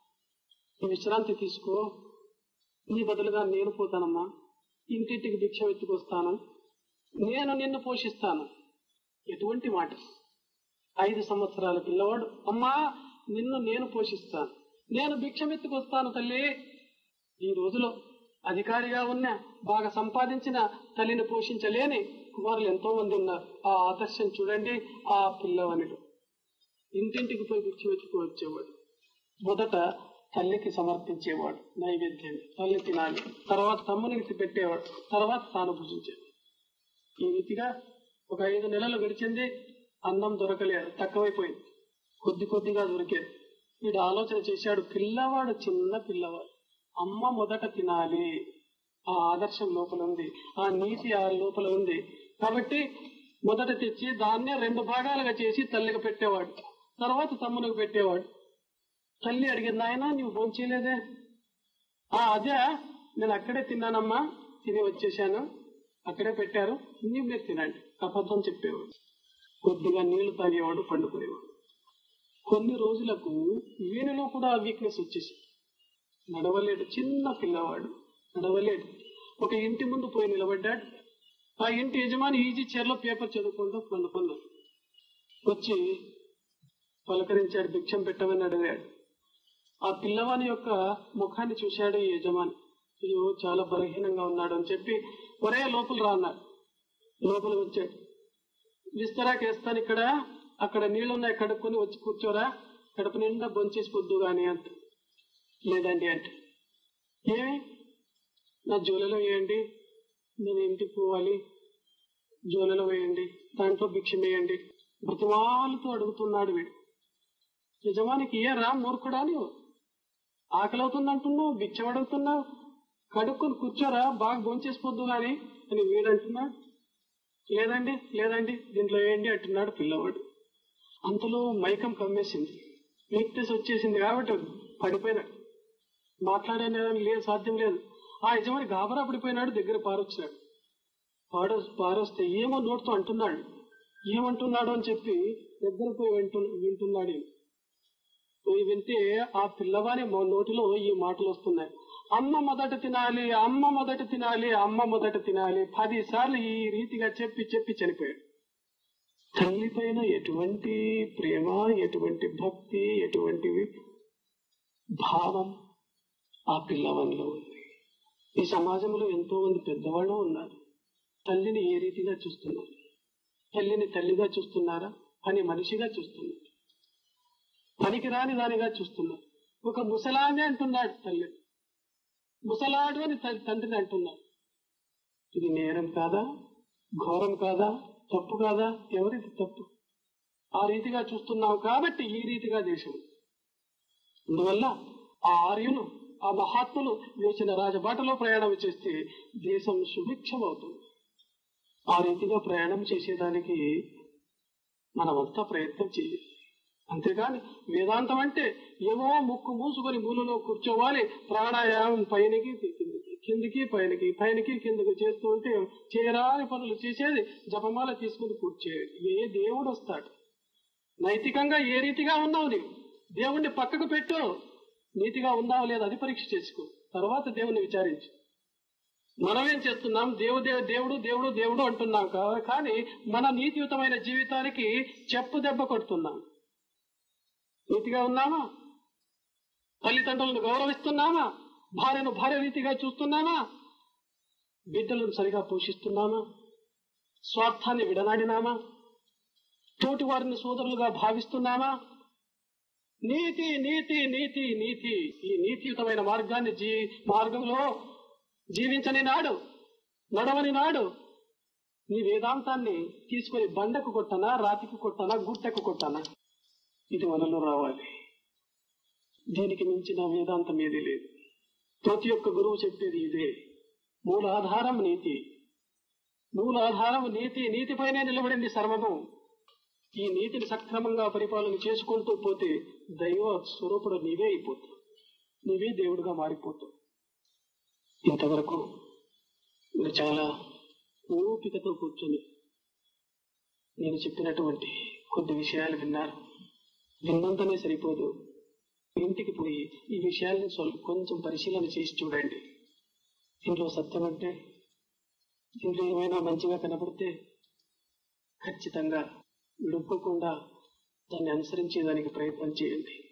విశ్రాంతి తీసుకో, నీ బదులుగా నేను పోతానమ్మా, ఇంటింటికి భిక్ష వెతుకొస్తాను, నేను నిన్ను పోషిస్తాను. ఎటువంటి మాట! 5 సంవత్సరాల పిల్లవాడు, అమ్మా నిన్ను నేను పోషిస్తాను, నేను భిక్ష వెతుకొస్తాను తల్లి. ఈ రోజులో అధికారిగా ఉన్న, బాగా సంపాదించిన తల్లిని పోషించలేని కుమారులు ఎంతో మంది ఉన్నారు. ఆ ఆదర్శం చూడండి. ఆ పిల్లవానిలో ఇంటింటికి పోయి భిక్ష వెతుకు వచ్చేవాడు. మొదట తల్లికి సమర్పించేవాడు నైవేద్యం, తల్లి తినాలి, తర్వాత తమ్మునికి పెట్టేవాడు, తర్వాత తాను భుజించేవాడు. ఈ రీతిగా ఒక 5 నెలలు గడిచింది. అన్నం దొరకలేదు, తక్కువైపోయింది, కొద్ది కొద్దిగా దొరికేది. వీడు ఆలోచన చేశాడు, పిల్లవాడు చిన్న పిల్లవాడు, అమ్మ మొదట తినాలి. ఆ ఆదర్శం లోపల ఉంది, ఆ నీతి ఆ లోపల ఉంది. కాబట్టి మొదట తెచ్చి దాన్నే 2 భాగాలుగా చేసి తల్లికి పెట్టేవాడు, తర్వాత తమ్మునికి పెట్టేవాడు. తల్లి అడిగింది, నాయన నువ్వు భోంచేయలేదే? అదే, నేను అక్కడే తిన్నానమ్మా, తిని వచ్చేసాను, అక్కడే పెట్టారు, మీరు తినండి. అబద్ధం చెప్పేవాడు. కొద్దిగా నీళ్లు తాగేవాడు, పండుకునేవాడు. కొన్ని రోజులకు వీనిలో కూడా వీక్నెస్ వచ్చేసి నడవలేడు. చిన్న పిల్లవాడు నడవలేడు. ఒక ఇంటి ముందు పోయి నిలబడ్డాడు. ఆ ఇంటి యజమాని ఈజీ చైర్లో పేపర్ చదువుకుంటూ పండుకున్నాడు. వచ్చి పలకరించాడు, భిక్షం పెట్టమని అడిగాడు. ఆ పిల్లవాని యొక్క ముఖాన్ని చూశాడు ఈ యజమాని. అయ్యో చాలా బలహీనంగా ఉన్నాడు అని చెప్పి, ఒరే లోపల రా అన్నాడు. లోపల వచ్చాడు. విస్తరాకేస్తాను ఇక్కడ, అక్కడ నీళ్లున్నాయి, కడుక్కొని వచ్చి కూర్చోరా, కడుపు నిండా బొంచేసి పొద్దు గాని అంట. లేదండి అంటే, ఏమి నా జోలలో వేయండి, నేను ఇంటికి పోవాలి, జోలలో వేయండి, దాంట్లో భిక్షం వేయండి. బ్రతిమాలతో అడుగుతున్నాడు వీడు. యజమానికి ఏ రా మూర్ఖుడా, నువ్వు ఆకలి అంటున్నావు, భిక్షం అడుగుతున్నావు, కడుక్కొని కూర్చోరా, బాగా భోంచేసిపోద్దు గాని అని వీడంటున్నాడు. లేదండి లేదండి దీంట్లో వేయండి అంటున్నాడు పిల్లవాడు. అంతలో మైకం కమ్మేసింది, వీక్నెస్ వచ్చేసింది కాబట్టి పడిపోయినాడు. మాట్లాడేది లేదు, సాధ్యం లేదు. ఆ యజమాని గాబరా పడిపోయినాడు, దగ్గర పారొచ్చినాడు. పారొస్తే ఏమో నోటితో అంటున్నాడు. ఏమంటున్నాడు అని చెప్పి దగ్గర పోయి వింటున్నాడు. పోయి వింటే ఆ పిల్లవాని నోటిలో ఈ మాటలు వస్తున్నాయి, అమ్మ మొదట తినాలి, అమ్మ మొదట తినాలి, అమ్మ మొదట తినాలి. 10 సార్లు ఈ రీతిగా చెప్పి చెప్పి చనిపోయాడు. తల్లి పైన ఎటువంటి ప్రేమ, ఎటువంటి భక్తి, ఎటువంటి భావం ఆ పిల్లవానిలో ఉంది. ఈ సమాజంలో ఎంతో మంది పెద్దవాళ్ళు ఉన్నారు. తల్లిని ఏ రీతిగా చూస్తున్నారు? తల్లిని తల్లిగా చూస్తున్నారా? అని మనిషిగా చూస్తున్నారు, పనికి రాని దానిగా చూస్తున్నారు. ఒక ముసలాన్ని అంటున్నాడు తల్లి, ముసలాడు అని తండ్రిని అంటున్నాడు. ఇది నేరం కాదా? ఘోరం కాదా? తప్పు కాదా? ఎవరిది తప్పు? ఆ రీతిగా చూస్తున్నాం కాబట్టి ఈ రీతిగా దేశం. అందువల్ల ఆ ఆర్యులు, ఆ మహాత్ములు వేసిన రాజబాటలో ప్రయాణం చేస్తే దేశం సుభిక్షం అవుతుంది. ఆ రీతిగా ప్రయాణం చేసేదానికి మనమంతా ప్రయత్నం చేయాలి. అంతేగాని వేదాంతం అంటే ఏమో ముక్కు మూసుకొని మూలలో కూర్చోవాలి, ప్రాణాయామం పైనకి కిందికి పైనకి పైనకి కిందకి చేస్తూ ఉంటే చేయరాని పనులు చేసేది, జపమాల తీసుకుని కూర్చేది. ఏ దేవుడు వస్తాడు? నైతికంగా ఏ రీతిగా ఉన్నావు నీవు? దేవుణ్ణి పక్కకు పెట్టు, నీతిగా ఉన్నావు లేదా అది పరీక్ష చేసుకో, తర్వాత దేవుణ్ణి విచారించు. మనమేం చేస్తున్నాం? దేవుడు దేవుడు దేవుడు అంటున్నాం కానీ మన నీతియుతమైన జీవితానికి చెప్పు దెబ్బ కొడుతున్నాం. నీతిగా ఉన్నామా? తల్లిదండ్రులను గౌరవిస్తున్నామా? భార్యను భార్య రీతిగా చూస్తున్నామా? బిడ్డలను సరిగా పోషిస్తున్నామా? స్వార్థాన్ని విడనాడినామా? తోటి వారిని సోదరులుగా భావిస్తున్నామా? నీతి నీతి నీతి నీతి. ఈ నీతియుతమైన మార్గంలో జీవించని నాడు, నడవని నాడు నీ వేదాంతాన్ని తీసుకొని బండకు కొట్టనా, రాతికి కొట్టనా, గుట్టకు కొట్టనా? ఇది మనలో రావాలి. దీనికి మించిన వేదాంతం ఏదీ లేదు. ప్రతి ఒక్క గురువు చెప్పేది ఇదే. మూలాధారం నీతి, మూలాధారం నీతి. నీతిపైనే నిలబడింది సర్వము. ఈ నీతిని సక్రమంగా పరిపాలన చేసుకుంటూ పోతే దైవ స్వరూపుడు నీవే అయిపోతావు, నీవే దేవుడుగా మారిపోతావు. ఇంతవరకు మీరు చాలా ఓపికతో కూర్చొని నేను చెప్పినటువంటి కొన్ని విషయాలు విన్నారు. విన్నంతనే సరిపోదు, ఇంటికి పోయి ఈ విషయాలను కొంచెం పరిశీలన చేసి చూడండి. ఇంట్లో సత్యం అంటే, ఇంట్లో ఏమైనా మంచిగా కనబడితే ఖచ్చితంగా విడుపుకుండా దాన్ని అనుసరించేదానికి ప్రయత్నం చేయండి.